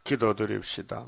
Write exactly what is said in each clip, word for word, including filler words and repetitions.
기도드립시다.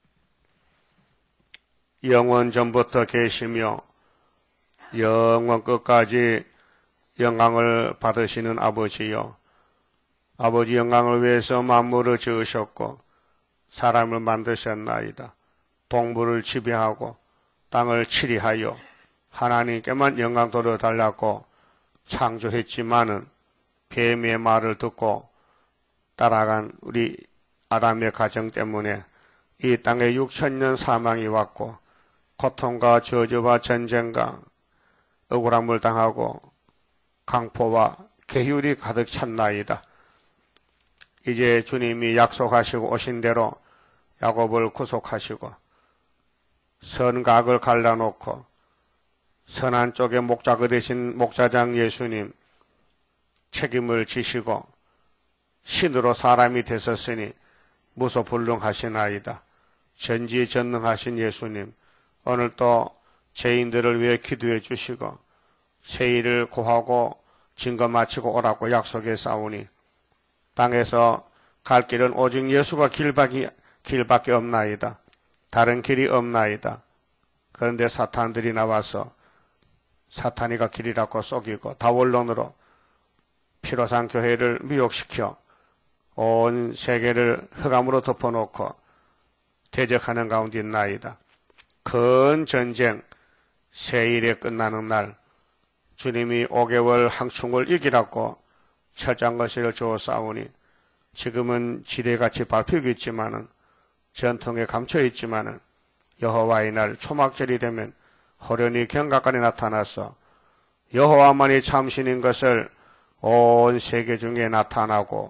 영원 전부터 계시며 영원 끝까지 영광을 받으시는 아버지여, 아버지 영광을 위해서 만물을 지으셨고 사람을 만드셨나이다. 동물을 지배하고 땅을 치리하여 하나님께만 영광 돌려달라고 창조했지만은 뱀의 말을 듣고 따라간 우리 아담의 가정 때문에 이 땅에 육천 년 사망이 왔고 고통과 저주와 전쟁과 억울함을 당하고 강포와 계율이 가득 찼나이다. 이제 주님이 약속하시고 오신 대로 야곱을 구속하시고 선각을 갈라놓고 선한 쪽에 목자가 되신 목자장 예수님 책임을 지시고 신으로 사람이 되셨으니 무소불능하시나이다. 전지전능하신 예수님, 오늘 또 죄인들을 위해 기도해 주시고 세일을 고하고 증거 마치고 오라고 약속해 싸우니 땅에서 갈 길은 오직 예수가 길밖에, 길밖에 없나이다. 다른 길이 없나이다. 그런데 사탄들이 나와서 사탄이가 길이라고 속이고 다원론으로 피로상 교회를 미혹시켜 온 세계를 흑암으로 덮어놓고 대적하는 가운데 있나이다. 큰 전쟁 세일에 끝나는 날 주님이 오 개월 항충을 이기라고 철장 거실을 주어 싸우니 지금은 지뢰같이 밟히고 있지만은 전통에 감춰 있지만은 여호와의 날 초막절이 되면 호련히 경각간에 나타나서 여호와만이 참신인 것을 온 세계 중에 나타나고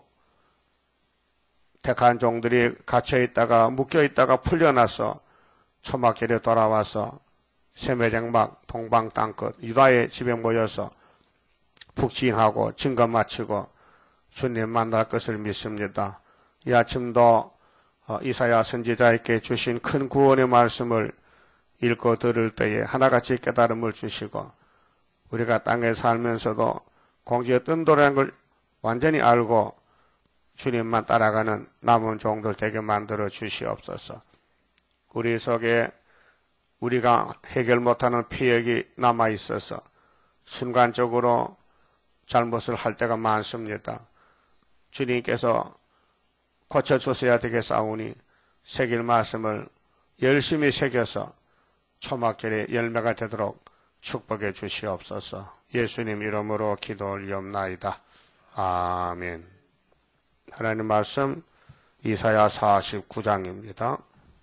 택한 종들이 갇혀있다가 묶여있다가 풀려나서 초막절에 돌아와서 세매장막 동방 땅끝 유다의 집에 모여서 북진하고 증거 마치고 주님 만날 것을 믿습니다. 이 아침도 이사야 선지자에게 주신 큰 구원의 말씀을 읽고 들을 때에 하나같이 깨달음을 주시고 우리가 땅에 살면서도 공지의 뜬도라는 걸 완전히 알고 주님만 따라가는 남은 종들 되게 만들어 주시옵소서. 우리 속에 우리가 해결 못하는 피역이 남아있어서 순간적으로 잘못을 할 때가 많습니다. 주님께서 고쳐주셔야 되겠사오니 새길 말씀을 열심히 새겨서 초막절에 열매가 되도록 축복해 주시옵소서. 예수님 이름으로 기도 올리옵나이다. 아멘. 하나님 말씀 이사야 사십구 장입니다.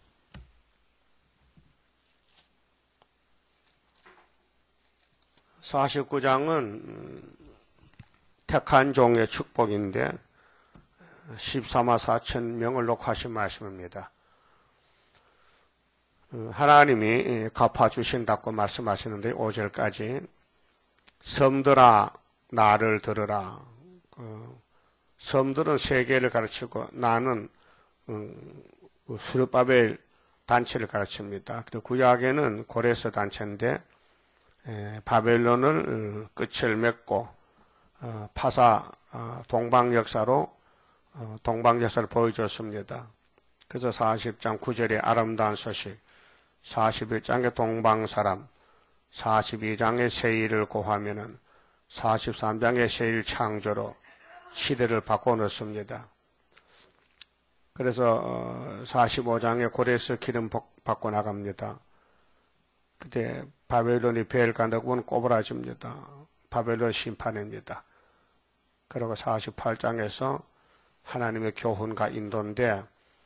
사십구 장은 택한 종의 축복인데 십삼만 사천 명을 놓고 하신 말씀입니다. 하나님이 갚아주신다고 말씀하시는데 오 절까지 섬들아 나를 들으라. 섬들은 세계를 가르치고 나는 스룹바벨 단체를 가르칩니다. 구약에는 고레스 단체인데 바벨론을 끝을 맺고 파사 동방 역사로 동방 역사를 보여줬습니다. 그래서 사십 장 구 절에 아름다운 소식, 사십일 장의 동방 사람, 사십이 장의 세일을 고하면은 사십삼 장의 세일 창조로 시대를 바꿔놓습니다. 그래서 사십오 장의 고레스 기름 받고 나갑니다. 그때 바벨론이 벨간다고는 꼬부라집니다. 바벨론 심판입니다. 그리고 사십팔 장에서 하나님의 교훈과 인도인데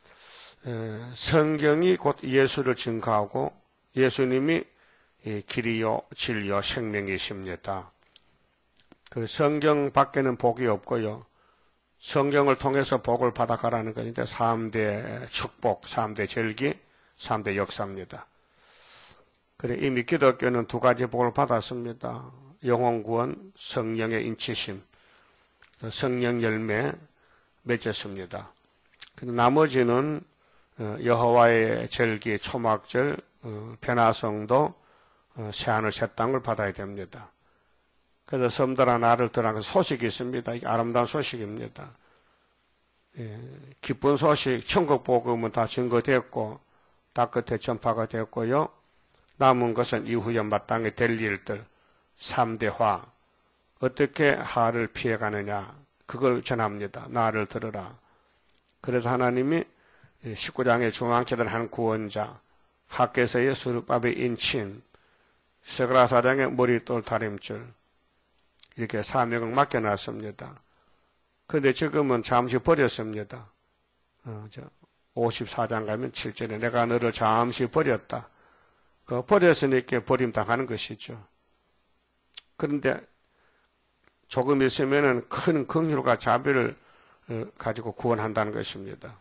성경이 곧 예수를 증거하고 예수님이 길이요 진리요 생명이십니다. 그 성경 밖에는 복이 없고요. 성경을 통해서 복을 받아가라는 것인데 삼 대 축복, 삼 대 절기, 삼 대 역사입니다. 그래 이미 기독교는 두 가지 복을 받았습니다. 영혼구원, 성령의 인치심, 성령 열매 맺었습니다. 근데 나머지는 여호와의 절기, 초막절, 변화성도 새하늘 새 땅을 받아야 됩니다. 그래서 섬들아 나를 들으라 소식이 있습니다. 이게 아름다운 소식입니다. 기쁜 소식, 천국 복음은 다 증거됐고 다 끝에 전파가 됐고요. 남은 것은 이후에 마땅히 될 일들, 삼대화, 어떻게 하를 피해가느냐, 그걸 전합니다. 나를 들으라. 그래서 하나님이 십구 장의 중앙기도를 한 구원자, 학개서의 수르밥의 인친, 스가랴 사 장의 머리돌 다림줄, 이렇게 사명을 맡겨놨습니다. 그런데 지금은 잠시 버렸습니다. 어, 저 오십사 장 가면 칠 절에 내가 너를 잠시 버렸다. 그 버렸으니까 버림당하는 것이죠. 그런데 조금 있으면은 큰 긍휼과 자비를 가지고 구원한다는 것입니다.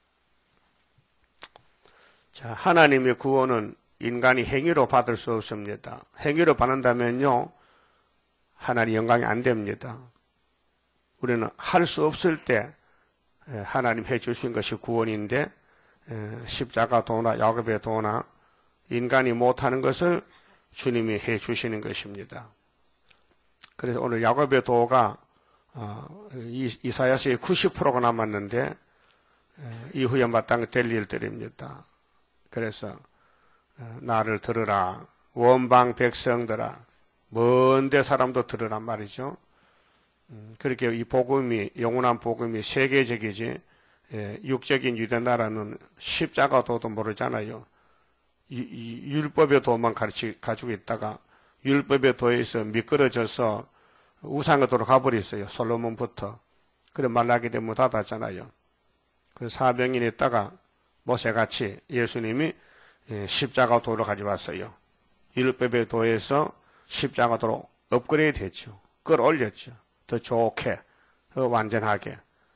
자, 하나님의 구원은 인간이 행위로 받을 수 없습니다. 행위로 받는다면요, 하나님 영광이 안 됩니다. 우리는 할 수 없을 때 하나님 해주신 것이 구원인데, 십자가 도나 야곱의 도나 인간이 못하는 것을 주님이 해주시는 것입니다. 그래서 오늘 야곱의 도가 이사야서의 구십 퍼센트가 남았는데 이후에 마땅히 될 일들입니다. 그래서 나를 들으라, 원방 백성들아, 먼데 사람도 들으란 말이죠. 그렇게 이 복음이, 영원한 복음이 세계적이지, 육적인 유대 나라는 십자가 도도 모르잖아요. 율법의 도만 가르치, 가지고 있다가 율법의 도에서 미끄러져서 우상의 도로 가버렸어요. 솔로몬부터. 그래 말라기 되면 닫았잖아요. 그 사병인이 있다가 모세같이 예수님이 십자가 도로 가져왔어요. 율법의 도에서 십자가 도로 업그레이드 했죠. 끌어올렸죠. 더 좋게, 더 완전하게.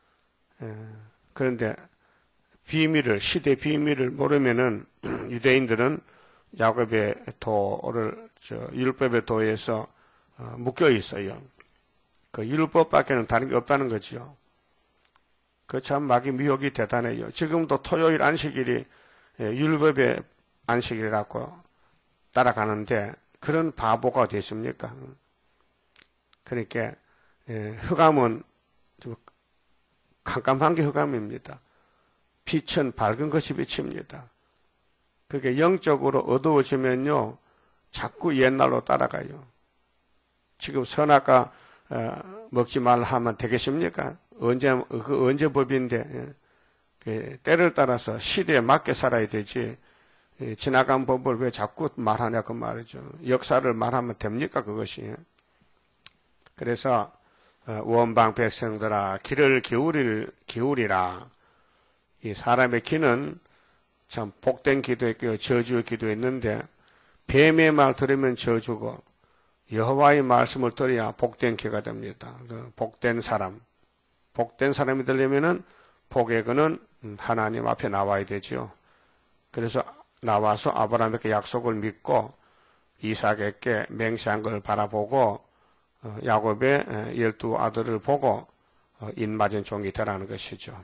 그런데 비밀을, 시대 비밀을 모르면은 유대인들은 야곱의 도를, 저, 율법의 도에서 어, 묶여 있어요. 그 율법밖에는 다른 게 없다는 거죠. 그 참 마귀 미혹이 대단해요. 지금도 토요일 안식일이 율법의 안식일이라고 따라가는데 그런 바보가 됐습니까? 그러니까 흑암은 좀 깜깜한 게 흑암입니다. 빛은 밝은 것이 빛입니다. 그게 영적으로 어두워지면요, 자꾸 옛날로 따라가요. 지금 선악과 어, 먹지 말라 하면 되겠습니까? 언제 그 언제 법인데 예, 때를 따라서 시대에 맞게 살아야 되지. 예, 지나간 법을 왜 자꾸 말하냐 그 말이죠. 역사를 말하면 됩니까 그것이? 그래서 어, 원방 백성들아 귀를 기울일 기울이라. 이 사람의 귀는 참 복된 기도했고요, 저주의 기도했는데 뱀의 말 들으면 저주고 여호와의 말씀을 들어야 복된 귀가 됩니다. 그 복된 사람, 복된 사람이 되려면은 복의 그는 하나님 앞에 나와야 되죠. 그래서 나와서 아브라함에게 약속을 믿고 이삭에게 맹세한 걸 바라보고 야곱의 열두 아들을 보고 인맞은 종이 되라는 것이죠.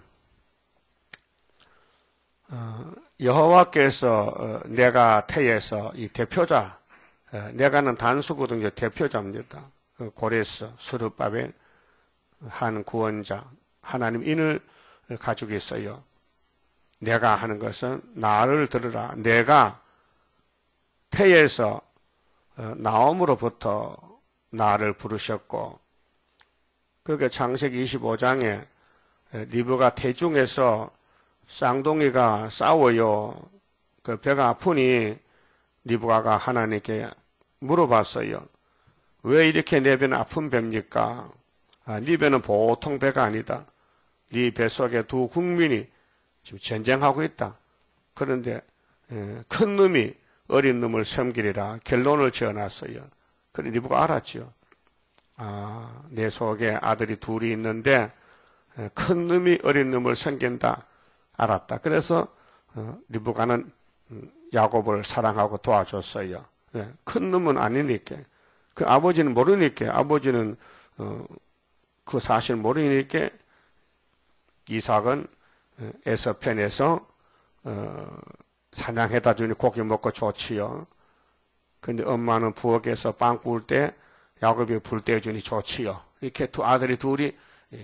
여호와께서 내가 태에서 이 대표자, 내가는 단수거든요. 대표자입니다. 고레스, 수르밥의 한 구원자, 하나님 인을 가지고 있어요. 내가 하는 것은 나를 들으라. 내가 태에서 나옴으로부터 나를 부르셨고, 그러니까 창세기 이십오 장에 리브가 태중에서 쌍둥이가 싸워요. 그 배가 아프니 리브가가 하나님께 물어봤어요. 왜 이렇게 내 배는 아픈 배입니까? 아, 네 배는 보통 배가 아니다. 네 뱃속에 두 국민이 지금 전쟁하고 있다. 그런데 에, 큰 놈이 어린 놈을 섬기리라 결론을 지어놨어요. 그래 리브가 알았죠. 아, 내 속에 아들이 둘이 있는데 에, 큰 놈이 어린 놈을 섬긴다. 알았다. 그래서 어, 리브가는 야곱을 사랑하고 도와줬어요. 예, 큰 놈은 아니니까. 그 아버지는 모르니까. 아버지는 어, 그 사실 모르니까 이삭은 에서 편에서 어, 사냥해다 주니 고기 먹고 좋지요. 근데 엄마는 부엌에서 빵 구울 때 야곱이 불 떼주니 좋지요. 이렇게 두 아들이 둘이 예,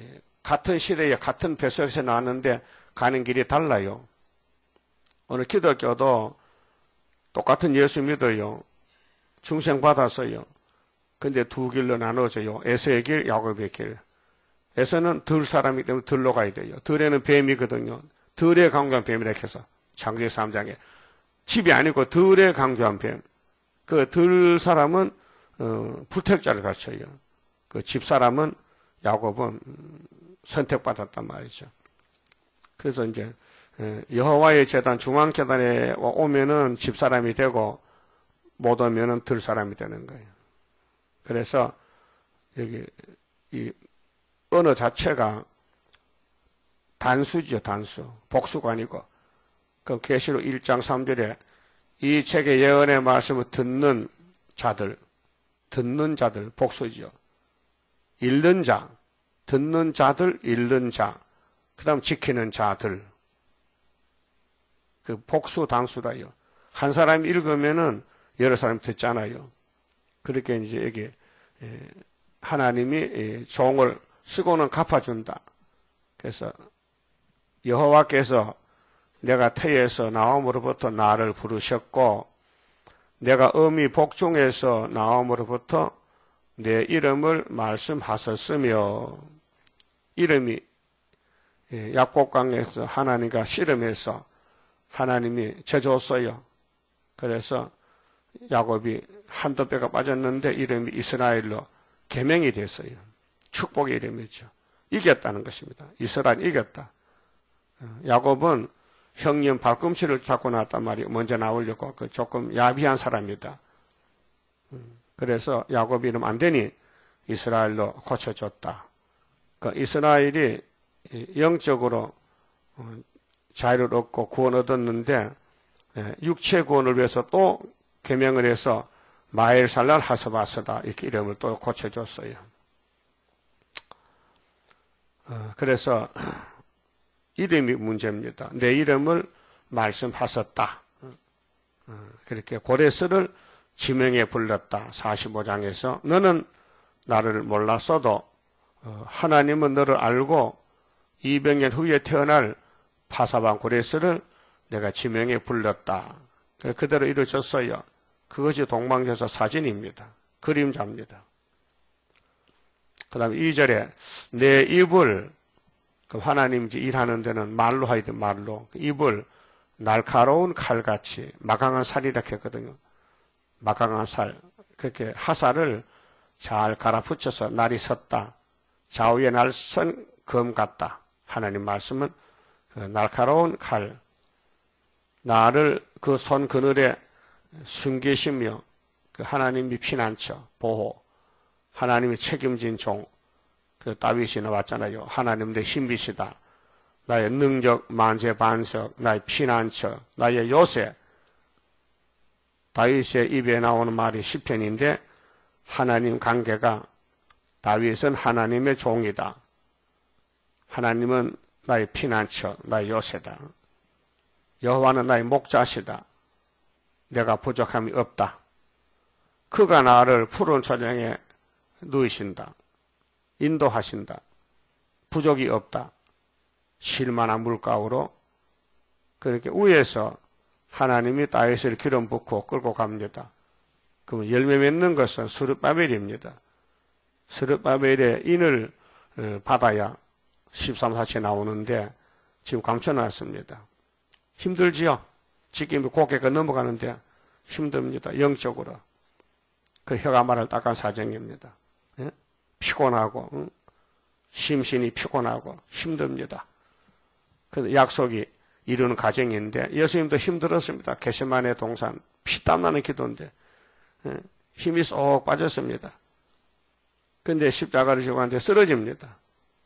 같은 시대에 같은 뱃속에서 나왔는데 가는 길이 달라요. 오늘 기독교도 똑같은 예수 믿어요. 중생 받았어요. 근데 두 길로 나눠져요. 에서의 길, 야곱의 길. 에서는 들 사람이기 때문에 들로 가야 돼요. 들에는 뱀이거든요. 들에 강조한 뱀이라 해서 창세기 삼 장에 집이 아니고 들에 강조한 뱀. 그 들 사람은 어, 불택자를 가르쳐요. 그 집 사람은 야곱은 선택받았단 말이죠. 그래서 이제 여호와의 제단 중앙 계단에 오면은 집 사람이 되고 못 오면은 들 사람이 되는 거예요. 그래서 여기 이 언어 자체가 단수죠, 단수. 복수가 아니고. 그 계시록 일 장 삼 절에 이 책의 예언의 말씀을 듣는 자들, 듣는 자들, 복수죠. 읽는 자, 듣는 자들, 읽는 자, 그 다음 지키는 자들. 그 복수 단수라요. 한 사람이 읽으면은 여러 사람이 듣잖아요. 그렇게 이제 여기 하나님이 종을 쓰고는 갚아준다. 그래서 여호와께서 내가 태에서 나옴으로부터 나를 부르셨고 내가 어미 복중에서 나옴으로부터 내 이름을 말씀하셨으며 이름이 약복강에서 하나님과 씨름해서 하나님이 쳐줬어요. 그래서 야곱이 한두 뼈가 빠졌는데 이름이 이스라엘로 개명이 됐어요. 축복의 이름이죠. 이겼다는 것입니다. 이스라엘 이겼다. 야곱은 형님 발꿈치를 잡고 나왔단 말이에요. 먼저 나오려고. 그 조금 야비한 사람이다. 그래서 야곱 이름 안 되니 이스라엘로 고쳐줬다. 그 이스라엘이 영적으로 자유를 얻고 구원 얻었는데 육체 구원을 위해서 또 개명을 해서 마엘살랄 하스바스다 이렇게 이름을 또 고쳐줬어요. 그래서 이름이 문제입니다. 내 이름을 말씀하셨다. 그렇게 고레스를 지명에 불렀다. 사십오 장에서 너는 나를 몰랐어도 하나님은 너를 알고 이백 년 후에 태어날 파사반 고레스를 내가 지명에 불렀다. 그대로 이루어졌어요. 그것이 동방제사 사진입니다. 그림자입니다. 그 다음에 이 절에 내 입을 그 하나님 일하는 데는 말로 하이든 말로 입을 날카로운 칼같이 마강한 살이라 했거든요. 마강한 살 그렇게 하살을 잘 갈아붙여서 날이 섰다. 좌우에 날 선 검 같다. 하나님 말씀은 그 날카로운 칼 나를 그 손 그늘에 숨기시며 그 하나님이 피난처 보호 하나님이 책임진 종 그 다윗이 나왔잖아요. 하나님 내 힘이시다. 나의 능적 만세 반석 나의 피난처 나의 요새 다윗의 입에 나오는 말이 시편인데 하나님 관계가 다윗은 하나님의 종이다. 하나님은 나의 피난처 나의 요새다. 여호와는 나의 목자시다. 내가 부족함이 없다. 그가 나를 푸른 초장에 누이신다. 인도하신다. 부족이 없다. 쉴만한 물가으로 그렇게 위에서 하나님이 다윗을 기름 붓고 끌고 갑니다. 그러면 열매 맺는 것은 스룹바벨입니다. 스룹바벨의 인을 받아야 십삼 사체 나오는데 지금 감춰놨습니다. 힘들지요? 지금이 고개가 넘어가는데 힘듭니다. 영적으로. 그 혀가 말을 닦은 사정입니다. 예? 피곤하고 응? 심신이 피곤하고 힘듭니다. 그 약속이 이루는 과정인데 예수님도 힘들었습니다. 겟세마네 동산 피땀 나는 기도인데 예? 힘이 쏙 빠졌습니다. 근데 십자가를 지고 한테 쓰러집니다.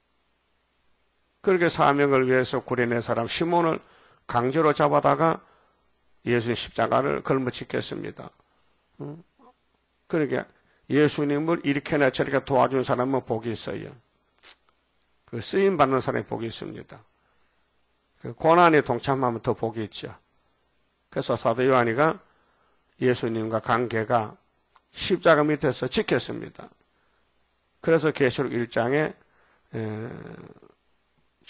그렇게 사명을 위해서 구려낸 사람 시몬을 강제로 잡아다가 예수님 십자가를 걸머지켰습니다. 응? 그러니까 예수님을 이렇게나 저렇게 도와준 사람은 복이 있어요. 그 쓰임 받는 사람이 복이 있습니다. 그 고난에 동참하면 더 복이 있죠. 그래서 사도 요한이가 예수님과 관계가 십자가 밑에서 지켰습니다. 그래서 계시록 일 장에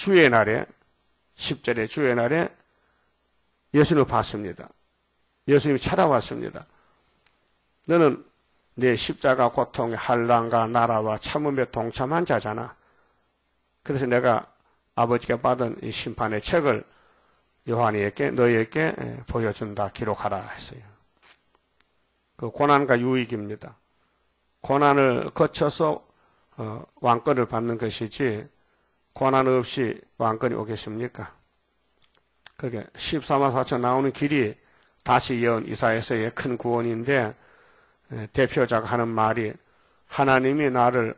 주의 날에 십 절의 주의 날에 예수님을 봤습니다. 예수님이 찾아왔습니다. 너는 내 십자가 고통의 한란과 나라와 참음에 동참한 자잖아. 그래서 내가 아버지가 받은 이 심판의 책을 요한이에게 너희에게 보여준다, 기록하라 했어요. 그 고난과 유익입니다. 고난을 거쳐서 어, 왕권을 받는 것이지 고난 없이 왕권이 오겠습니까? 그게 십사만 사천 나오는 길이 다시 예언 이사야서의 큰 구원인데, 에, 대표자가 하는 말이 하나님이 나를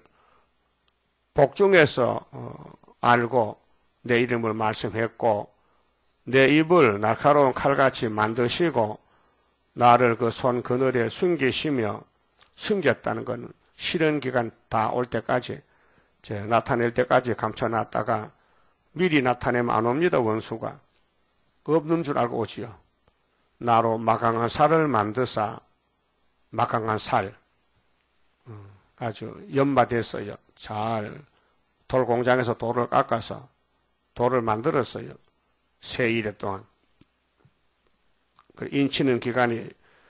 복중에서 어, 알고 내 이름을 말씀했고 내 입을 날카로운 칼같이 만드시고 나를 그 손 그늘에 숨기시며 숨겼다는 것은 실현 기간 다 올 때까지, 제 나타낼 때까지 감춰놨다가 미리 나타내면 안 옵니다. 원수가 없는 줄 알고 오지요. 나로 막강한 살을 만드사, 막강한 살, 아주 연마됐어요. 잘 돌공장에서 돌을 깎아서 돌을 만들었어요. 세 일해 동안. 인치는 기간이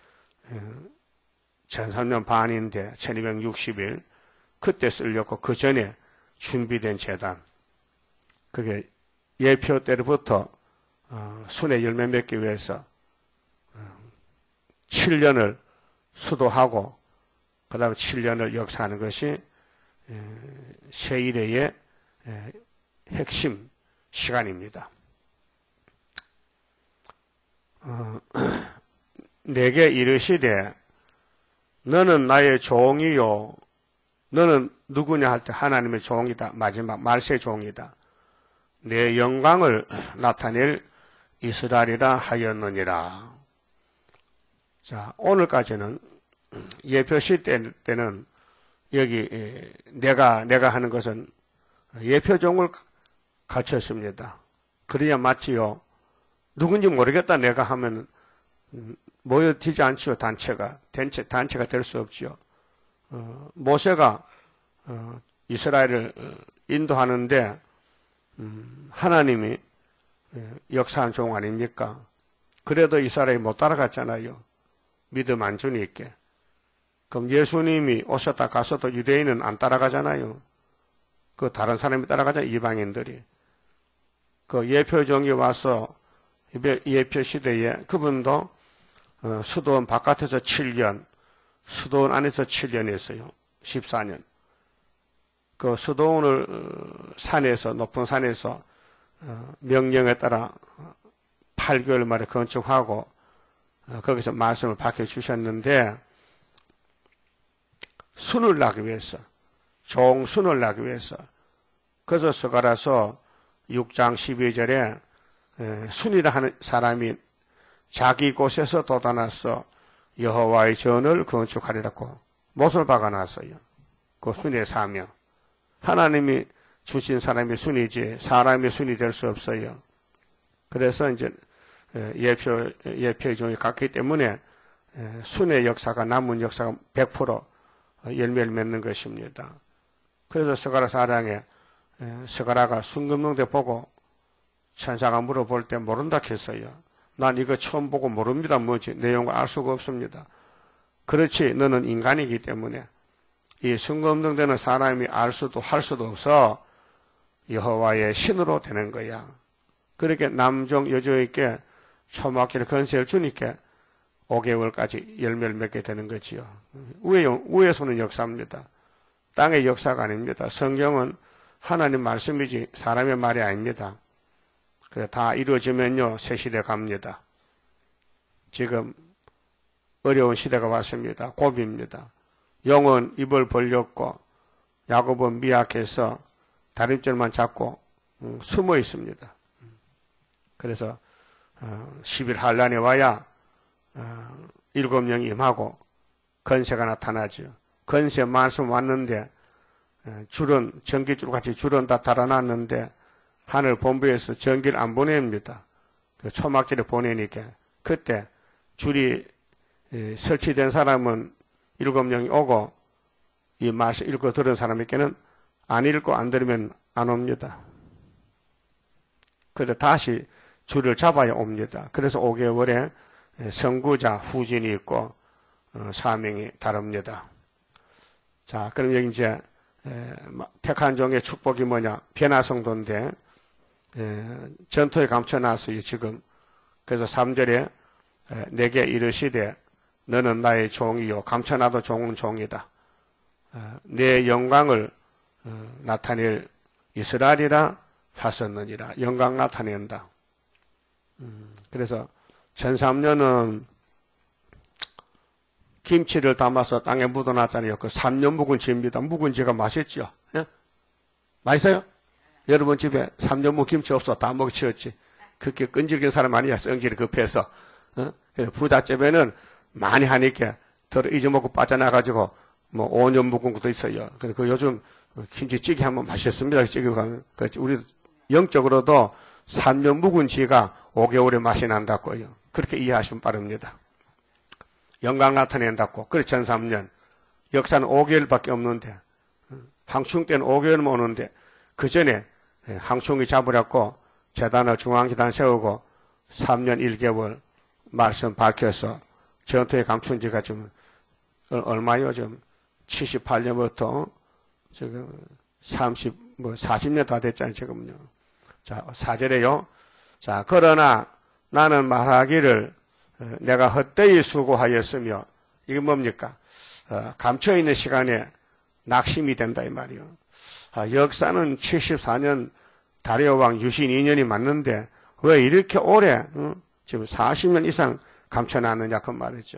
천삼 년 반인데 천이백육십 일, 그때 쓰려고 그 전에 준비된 제단. 그게 예표 때부터 어, 순회 열매 맺기 위해서 어, 칠 년을 수도하고 그 다음에 칠 년을 역사하는 것이 에, 세일회의 에, 핵심 시간입니다. 어, 내게 이르시되 너는 나의 종이요, 너는 누구냐 할 때 하나님의 종이다. 마지막 말세 종이다. 내 영광을 나타낼 이스라엘이라 하였느니라. 자, 오늘까지는 예표시 때는 여기 내가 내가 하는 것은 예표종을 갖췄습니다. 그래야 마치요, 누군지 모르겠다 내가 하면 모여지지 않지요. 단체가 단체 단체가 될 수 없지요. 어, 모세가 어, 이스라엘을 인도하는데 음, 하나님이 역사한 종 아닙니까? 그래도 이스라엘이 못 따라갔잖아요. 믿음 안 주니까. 그럼 예수님이 오셨다 가서도 유대인은 안 따라가잖아요. 그 다른 사람이 따라가잖아요. 이방인들이. 그 예표종이 와서 예표 시대에 그분도 어, 수도원 바깥에서 칠 년, 수도원 안에서 칠 년 했어요. 십사 년. 그 수도원을 어, 산에서, 높은 산에서 어, 명령에 따라 팔 개월 만에 건축하고 어, 거기서 말씀을 밝혀주셨는데, 순을 나기 위해서, 종순을 나기 위해서, 그래서 스가랴서 육 장 십이 절에 에, 순이라 하는 사람이 자기 곳에서 돋아나서 여호와의 전을 건축하리라고 못을 박아놨어요. 그 순의 사명. 하나님이 주신 사람이 순이지 사람이 순이 될 수 없어요. 그래서 이제 예표 예표의 종이 같기 때문에 순의 역사가, 남은 역사가 백 퍼센트 열매를 맺는 것입니다. 그래서 스가랴 사 장에 스가랴가 순금명대 보고 천사가 물어볼 때 모른다 했어요. 난 이거 처음 보고 모릅니다. 뭐지? 내용을 알 수가 없습니다. 그렇지, 너는 인간이기 때문에 이 순금등되는 사람이 알 수도 할 수도 없어 여호와의 신으로 되는 거야. 그렇게 남종 여종에게 초막기를 건세를 주니까 오 개월까지 열매를 맺게 되는 거지요. 위에, 위에서는 역사입니다. 땅의 역사가 아닙니다. 성경은 하나님 말씀이지 사람의 말이 아닙니다. 그래, 다 이루어지면요, 새 시대 갑니다. 지금 어려운 시대가 왔습니다. 고비입니다. 용은 입을 벌렸고 야곱은 미약해서 다림줄만 잡고 음, 숨어 있습니다. 그래서 어, 십 일 한란에 와야 어, 일곱 명이 임하고 건세가 나타나죠. 건세 말씀 왔는데 어, 줄은 전기줄 같이 줄은 다 달아났는데 하늘 본부에서 전기를 안 보냅니다. 그 초막기를 보내니까 그때 줄이 에, 설치된 사람은 일곱 명이 오고 이 말씀 읽고 들은 사람에게는 안 읽고 안 들으면 안 옵니다. 그래서 다시 줄을 잡아야 옵니다. 그래서 오 개월에 선구자, 후진이 있고 어, 사명이 다릅니다. 자, 그럼 여기 이제 에, 택한 종의 축복이 뭐냐? 변화성도인데 에, 전토에 감춰놨어요 지금. 그래서 삼 절에 에, 내게 이르시되 너는 나의 종이요 감춰놔도 종은 종이다. 어, 내 영광을 어, 나타낼 이스라엘이라 하셨느니라. 영광 나타낸다. 음, 그래서 천삼 년은 김치를 담아서 땅에 묻어놨잖아요. 그 삼 년 묵은지입니다. 묵은지가 맛있죠? 예? 맛있어요? 여러분 집에 삼 년 묵은 김치 없어. 다 먹치웠지. 그렇게 끈질긴 사람 아니야. 성질이 급해서. 어? 부잣집에는 많이 하니까 덜 잊어먹고 빠져나가지고 뭐 오 년 묵은 것도 있어요. 그래서 그 요즘 김치찌개 하면 맛있습니다. 찌개가. 우리 영적으로도 삼 년 묵은지가 오 개월의 맛이 난다고요. 그렇게 이해하시면 빠릅니다. 영광 나타낸다고. 그래, 천삼 년. 역사는 오 개월밖에 없는데, 항충 때는 오 개월만 오는데, 그 전에 항충이 잡으려고 재단을 중앙기단 세우고 삼 년 일 개월 말씀 밝혀서 전투에 감춘 지가 좀, 얼마요? 좀 칠십팔 년부터 지금 삼십, 뭐 사십 년 다 됐잖아요, 지금요. 자, 사 절에요. 자, 그러나 나는 말하기를 내가 헛되이 수고하였으며, 이게 뭡니까? 어, 감춰있는 시간에 낙심이 된다, 이 말이요. 아, 역사는 칠십사 년 다리오 왕 유신 이 년이 맞는데, 왜 이렇게 오래, 어? 지금 사십 년 이상 감춰놨느냐, 그 말이죠.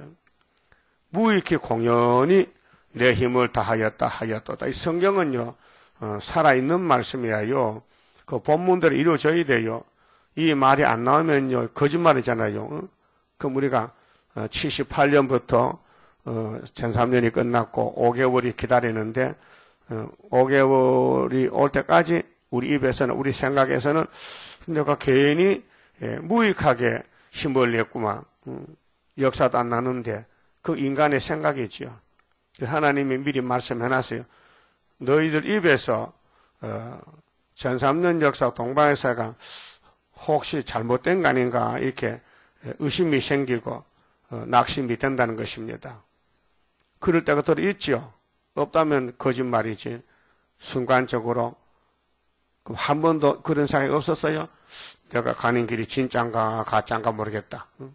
무익히 공연히 내 힘을 다하였다, 하였도다. 이 성경은요, 어, 살아있는 말씀이에요. 그 본문대로 이루어져야 돼요. 이 말이 안 나오면요, 거짓말이잖아요. 어? 그럼 우리가 칠십팔 년부터 천삼 년이 끝났고 오 개월이 기다리는데 오 개월이 올 때까지 우리 입에서는 우리 생각에서는 내가 괜히 무익하게 힘을 냈구만. 역사도 안 나는데 그 인간의 생각이지요. 하나님이 미리 말씀해놨어요. 너희들 입에서 천삼 년 역사 동방에서가 혹시 잘못된 거 아닌가 이렇게 의심이 생기고 어, 낙심이 된다는 것입니다. 그럴 때가 더 있죠. 없다면 거짓말이지. 순간적으로 그럼 한 번도 그런 생각이 없었어요? 내가 가는 길이 진짠가 가짠가 모르겠다. 응?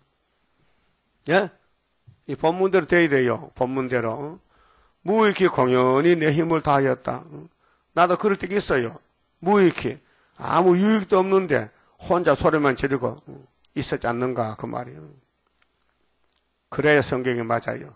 예? 이 본문대로 돼야 돼요. 본문대로. 응? 무익히 공연히 내 힘을 다하였다. 응? 나도 그럴 때가 있어요. 무익히 아무 유익도 없는데 혼자 소리만 지르고 응? 있었지 않는가 그 말이에요. 그래야 성경이 맞아요.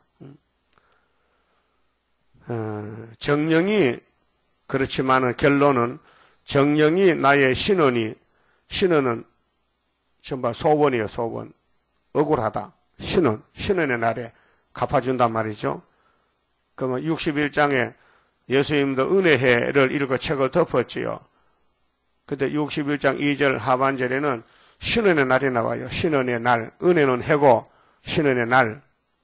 어, 정령이 그렇지만은 결론은 정령이 나의 신원이 신원은 전부 소원이에요. 소원. 억울하다. 신원. 신원의 날에 갚아준단 말이죠. 그러면 육십일 장에 예수님도 은혜해를 읽고 책을 덮었지요. 근데 육십일 장 이 절 하반절에는 신원의 날이 나와요. 신원의 날. 은혜는 해고 신원의 날.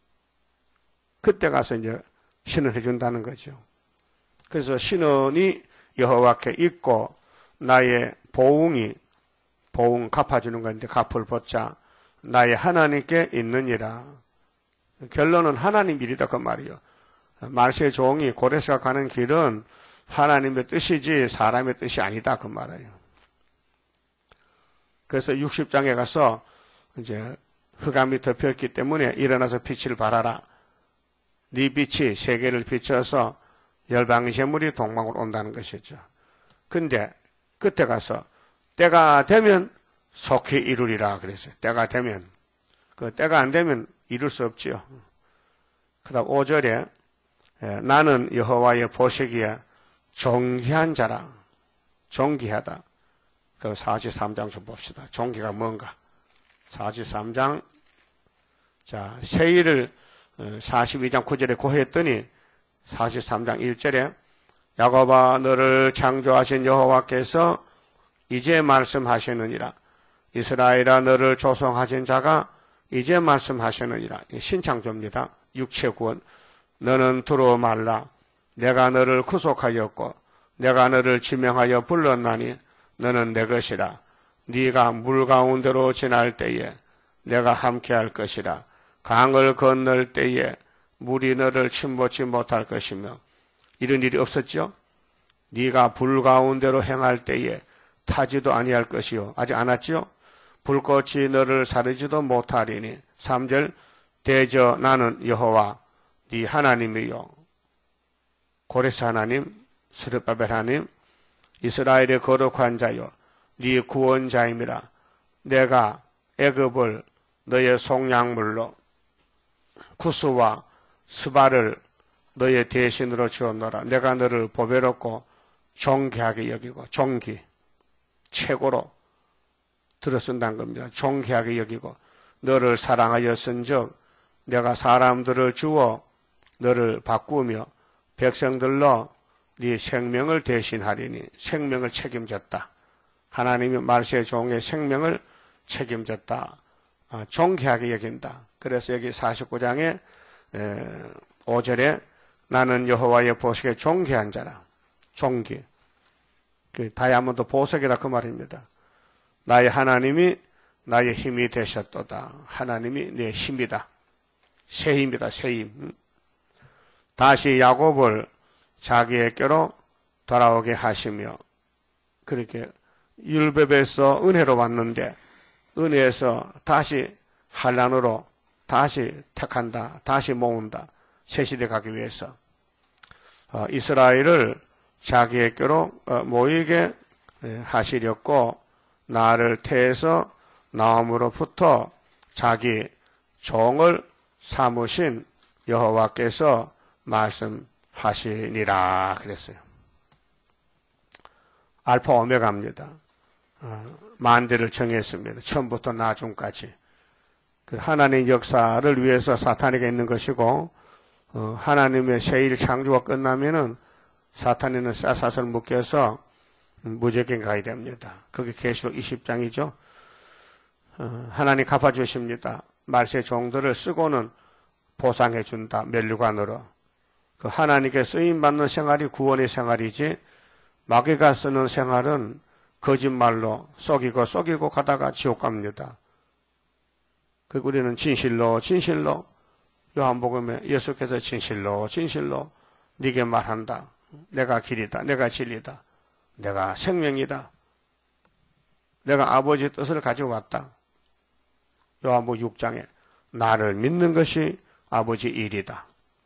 그때 가서 이제 신원해 준다는 거죠. 그래서 신원이 여호와께 있고 나의 보응이 보응 갚아주는 건데 갚을 받자 나의 하나님께 있느니라. 결론은 하나님 일이다 그 말이요. 말세의 종이 고레스가 가는 길은 하나님의 뜻이지 사람의 뜻이 아니다 그 말이에요. 그래서 육십 장에 가서 이제 흑암이 덮였기 때문에 일어나서 빛을 발하라. 네 빛이 세계를 비춰서 열방의 재물이 동방으로 온다는 것이죠. 근데 그때 가서 때가 되면 속히 이루리라 그랬어요. 때가 되면. 그 때가 안 되면 이룰 수 없지요. 그 다음 오 절에 나는 여호와의 보시기에 존귀한 자라. 존귀하다. 그 사십삼 장 좀 봅시다. 존귀가 뭔가. 사십삼 장. 자, 세일을 사십이 장 구 절에 고했더니 사십삼 장 일 절에 야곱아 너를 창조하신 여호와께서 이제 말씀하시느니라. 이스라엘아 너를 조성하신 자가 이제 말씀하시느니라. 신창조입니다. 육체구원. 너는 두루 말라. 내가 너를 구속하였고 내가 너를 지명하여 불렀나니 너는 내 것이라. 네가 물 가운데로 지날 때에 내가 함께할 것이라. 강을 건널 때에 물이 너를 침몰치 못할 것이며. 이런 일이 없었죠? 네가 불 가운데로 행할 때에 타지도 아니할 것이요. 아직 안 왔지요? 불꽃이 너를 사르지도 못하리니. 삼 절 대저 나는 여호와 네 하나님이요. 고레스 하나님, 스룹바벨 하나님, 이스라엘의 거룩한 자요. 네 구원자임이라. 내가 애굽을 너의 속량물로 구스와 스바를 너의 대신으로 주었노라. 내가 너를 보배롭고 존귀하게 여기고, 존귀, 최고로 들어쓴다는 겁니다. 존귀하게 여기고 너를 사랑하였은즉 내가 사람들을 주어 너를 바꾸며 백성들로 네 생명을 대신하리니. 생명을 책임졌다. 하나님이 말세의 종의 생명을 책임졌다. 아, 존귀하게 여긴다. 그래서 여기 사십구 장에 오 절에 나는 여호와의 보석에 존귀한 자라. 존귀. 그 다이아몬드 보석이다 그 말입니다. 나의 하나님이 나의 힘이 되셨도다. 하나님이 내 힘이다. 새 힘이다. 새 힘. 다시 야곱을 자기에게로 돌아오게 하시며. 그렇게 율법에서 은혜로 왔는데 은혜에서 다시 환난으로 다시 택한다. 다시 모은다. 새 시대 가기 위해서. 어, 이스라엘을 자기에게로 어, 모이게 하시렸고 나를 태에서 나옴으로부터 자기 종을 삼으신 여호와께서 말씀하시니라 그랬어요. 알파 오메가입니다. 어, 만대를 정했습니다. 처음부터 나중까지. 그 하나님의 역사를 위해서 사탄에게 있는 것이고 어, 하나님의 세일 창조가 끝나면은 사탄에는 쇠사슬 묶여서 무적에 가야 됩니다. 그게 계시록 이십 장이죠. 어, 하나님 갚아주십니다. 말세 종들을 쓰고는 보상해 준다. 면류관으로. 그 하나님께 쓰임받는 생활이 구원의 생활이지 마귀가 쓰는 생활은 거짓말로 속이고 속이고 가다가 지옥 갑니다. 그 우리는 진실로 진실로 요한복음에 예수께서 진실로 진실로 네게 말한다. 내가 길이다. 내가 진리다. 내가 생명이다. 내가 아버지의 뜻을 가지고 왔다. 요한복음 육 장에 나를 믿는 것이 아버지 일이다.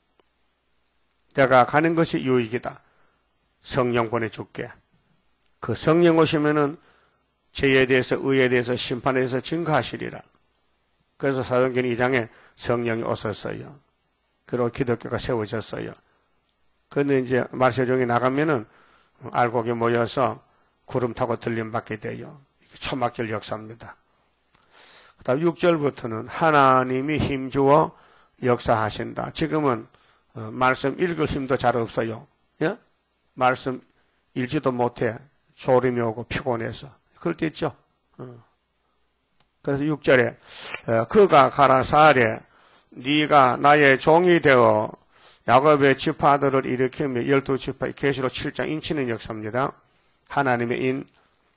내가 가는 것이 유익이다. 성령 보내줄게. 그 성령 오시면은 죄에 대해서 의에 대해서 심판에 대해서 증거하시리라. 그래서 사도행전 이 장에 성령이 오셨어요. 그리고 기독교가 세워졌어요. 그런데 이제 말세종이 나가면은 알곡에 모여서 구름 타고 들림받게 돼요. 초막절 역사입니다. 그다음 육 절부터는 하나님이 힘주어 역사하신다. 지금은 어, 말씀 읽을 힘도 잘 없어요. 예? 말씀 읽지도 못해. 졸음이 오고 피곤해서. 그럴 때 있죠. 어. 그래서 육 절에 어, 그가 가라사대 네가 나의 종이 되어 야곱의 지파들을 일으키며 열두 지파 계시록 칠 장 인치는 역사입니다. 하나님의 인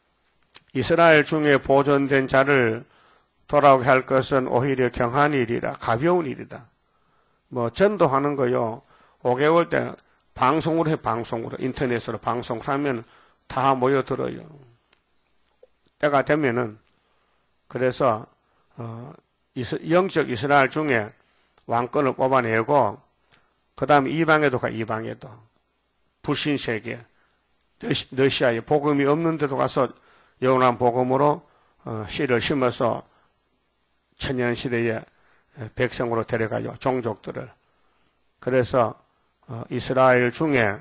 이스라엘 중에 보존된 자를 돌아오게 할 것은 오히려 경한 일이라. 가벼운 일이다. 뭐 전도하는 거요. 오 개월 때 방송으로 해. 방송으로. 인터넷으로 방송을 하면 다 모여들어요. 때가 되면은 그래서 어, 영적 이스라엘 중에 왕권을 뽑아내고 그 다음에 이방에도 가. 이방에도. 불신세계 러시아에 복음이 없는 데도 가서 영원한 복음으로 어, 씨를 심어서 천년시대에 백성으로 데려가요. 종족들을. 그래서 어, 이스라엘 중에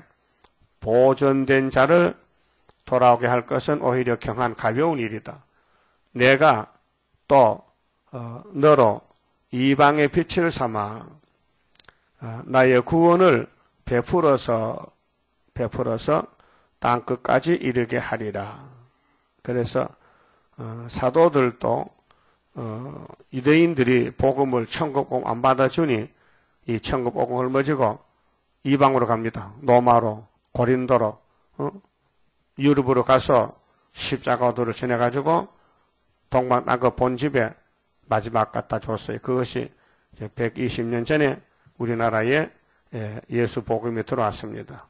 보존된 자를 돌아오게 할 것은 오히려 경한 가벼운 일이다. 내가 또 어, 너로 이방의 빛을 삼아 어, 나의 구원을 베풀어서 베풀어서 땅끝까지 이르게 하리라. 그래서 어, 사도들도 어, 유대인들이 복음을 천국복음 안 받아주니 이 천국복음을 머지고 이방으로 갑니다. 로마로, 고린도로, 어? 유럽으로 가서 십자가도를 전해가지고 동방 땅끝 본집에 마지막 갖다 줬어요. 그것이 백이십 년 전에 우리나라에 예수 복음이 들어왔습니다.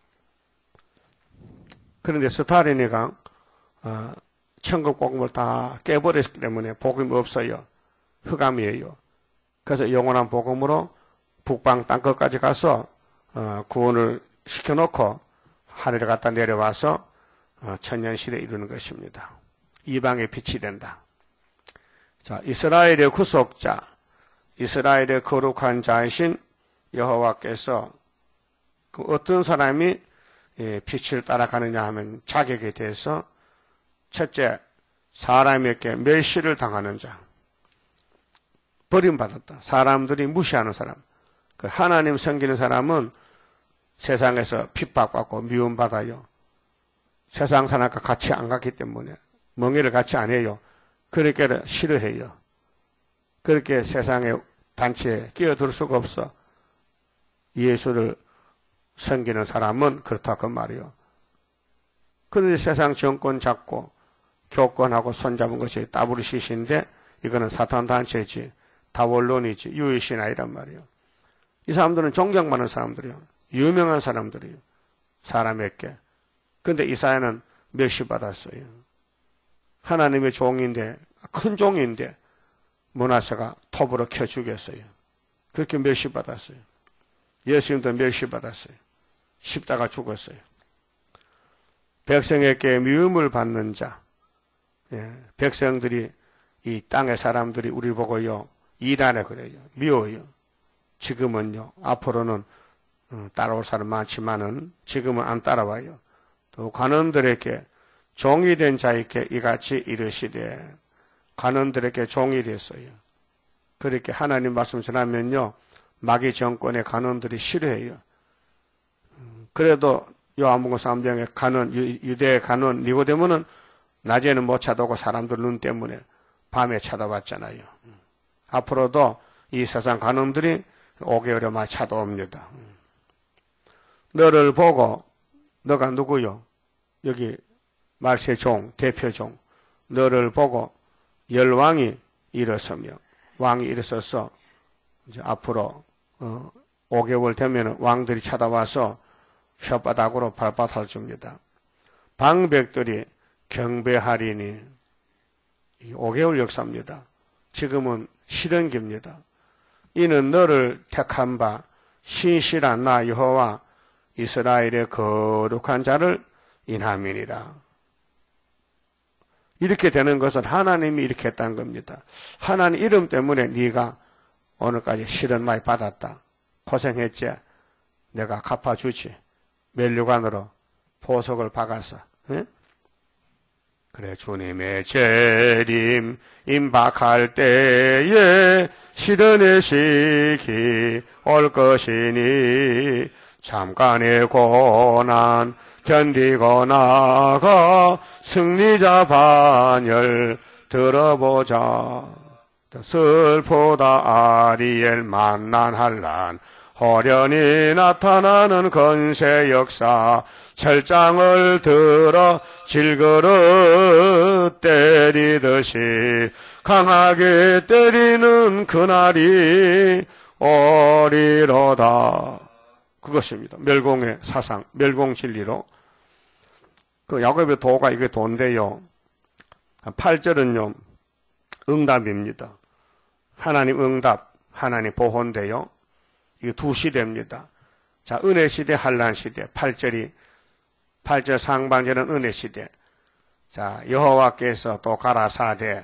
그런데 스탈린이가 천국 복음을 다 깨버렸기 때문에 복음이 없어요. 흑암이에요. 그래서 영원한 복음으로 북방 땅끝까지 가서 구원을 시켜놓고 하늘에 갖다 내려와서 천년시대에 이루는 것입니다. 이방의 빛이 된다. 자, 이스라엘의 구속자, 이스라엘의 거룩한 자이신 여호와께서 그 어떤 사람이 빛을 따라가느냐 하면 자격에 대해서 첫째, 사람에게 멸시를 당하는 자, 버림받았다. 사람들이 무시하는 사람. 그 하나님 섬기는 사람은 세상에서 핍박받고 미움받아요. 세상 사람과 같이 안 갔기 때문에 멍해를 같이 안 해요. 그렇게 싫어해요. 그렇게 세상의 단체에 끼어들 수가 없어. 예수를 섬기는 사람은 그렇다 그 말이요. 그런데 세상 정권 잡고 교권하고 손잡은 것이 더블유씨씨인데 이거는 사탄 단체지, 다원론이지, 유일신앙이란 말이요. 이 사람들은 존경받는 사람들이요. 유명한 사람들이요. 사람에게. 그런데 이사야는 멸시받았어요. 하나님의 종인데, 큰 종인데 므낫세가 톱으로 켜 죽였어요. 그렇게 멸시받았어요. 예수님도 멸시받았어요. 십자가 죽었어요. 백성에게 미움을 받는 자, 예, 백성들이 이 땅의 사람들이 우리 보고요 이란에 그래요. 미워요. 지금은요. 앞으로는 따라올 사람 많지만은 지금은 안 따라와요. 또 관원들에게 종이 된 자에게 이같이 이르시되, 관원들에게 종이 됐어요. 그렇게 하나님 말씀 전하면요 마귀 정권의 관원들이 싫어해요. 그래도 요한복음 삼 장의 관원, 유대의 관원 니고데모는 낮에는 못 찾아오고 사람들 눈 때문에 밤에 찾아왔잖아요. 앞으로도 이 세상 관원들이 오개월에만 찾아옵니다. 너를 보고, 너가 누구요? 여기 말세종, 대표종. 너를 보고 열왕이 일어서며, 왕이 일어서서 이제 앞으로 어, 오 개월 되면 왕들이 찾아와서 혓바닥으로 발바닥을 줍니다. 방백들이 경배하리니, 오 개월 역사입니다. 지금은 실현기입니다. 이는 너를 택한 바 신실한 나 여호와 이스라엘의 거룩한 자를 인함이니라. 이렇게 되는 것은 하나님이 이렇게 했다는 겁니다. 하나님 이름 때문에 네가 오늘까지 실현 많이 받았다. 고생했지? 내가 갚아주지. 멸류관으로 보석을 박아서. 응? 그래, 주님의 재림 임박할 때에 실현의 시기 올 것이니 잠깐의 고난 견디고 나가 승리자 반열 들어보자. 슬프다 아리엘 만난 한란 호련히 나타나는 건세 역사 철장을 들어 질그릇 때리듯이 강하게 때리는 그날이 오리로다. 그것입니다. 멸공의 사상, 멸공 진리로. 그 야곱의 도가 이게 도인데요. 팔 절은요, 응답입니다. 하나님 응답, 하나님 보호인데요. 이게 두 시대입니다. 자, 은혜 시대, 한란 시대. 팔 절이, 팔 절 상반절은 은혜 시대. 자, 여호와께서 또 가라사대,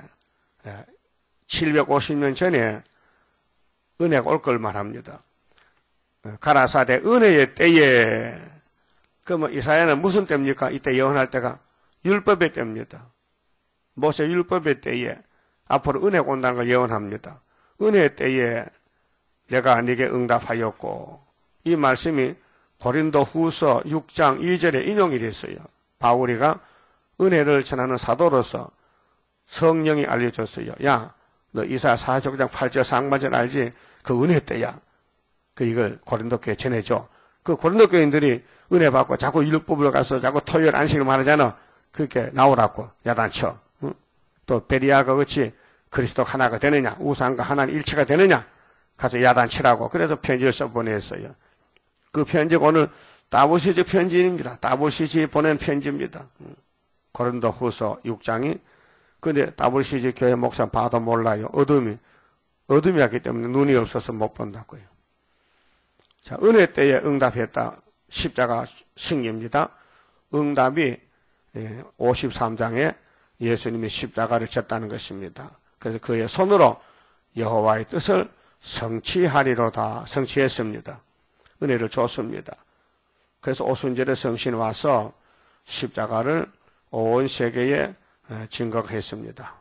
칠백오십 년 전에 은혜가 올 걸 말합니다. 가라사대 은혜의 때에, 그러면 이사야는 무슨 때입니까? 이때 예언할 때가 율법의 때입니다. 모세 율법의 때에 앞으로 은혜가 온다는 걸 예언합니다. 은혜의 때에 내가 네게 응답하였고, 이 말씀이 고린도 후서 육 장 이 절에 인용이 됐어요. 바울이가 은혜를 전하는 사도로서 성령이 알려줬어요. 야, 너 이사야 사십오 장 팔 절 상반절 알지? 그 은혜 때야. 그 이걸 고린도 교회에 전해줘. 그 고린도 교인들이 은혜 받고 자꾸 율법을 가서 자꾸 토요일 안식을 말하잖아. 그렇게 나오라고 야단쳐. 응? 또 베리아가 같이 그리스도가 하나가 되느냐, 우상과 하나는 일체가 되느냐, 가서 야단치라고 그래서 편지를 써보냈어요. 그 편지가 오늘 다보시지 편지입니다. 다보시지 보낸 편지입니다. 고린도 후서 육 장이. 근데 다보시지 교회 목사 봐도 몰라요. 어둠이, 어둠이 왔기 때문에 눈이 없어서 못 본다고요. 자, 은혜 때에 응답했다. 십자가 승리입니다. 응답이 오십삼 장에 예수님이 십자가를 졌다는 것입니다. 그래서 그의 손으로 여호와의 뜻을 성취하리로다 성취했습니다. 은혜를 줬습니다. 그래서 오순절에 성신 와서 십자가를 온 세계에 증거했습니다.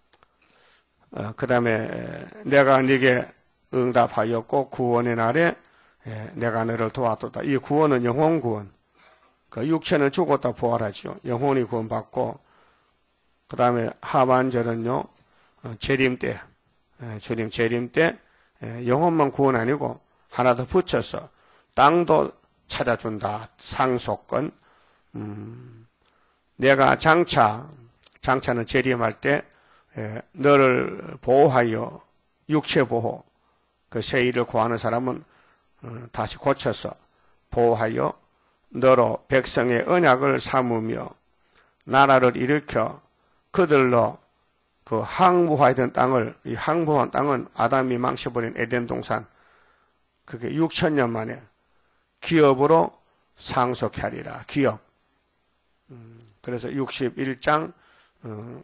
그 다음에 내가 네게 응답하였고 구원의 날에 내가 너를 도왔도다. 이 구원은 영혼 구원. 그 육체는 죽었다 부활하죠. 영혼이 구원받고 그 다음에 하반절은요 재림 때 주님 재림 때 영혼만 구원 아니고 하나 더 붙여서 땅도 찾아준다. 상속권. 음, 내가 장차 장차는 재림할 때 에, 너를 보호하여 육체 보호 그 세일을 구하는 사람은 어, 다시 고쳐서 보호하여 너로 백성의 언약을 삼으며 나라를 일으켜 그들로 그 항무하던 땅을 이 항무한 땅은 아담이 망쳐버린 에덴 동산 그게 육천 년 만에 기업으로 상속하리라. 기업. 음, 그래서 육십일 장 어,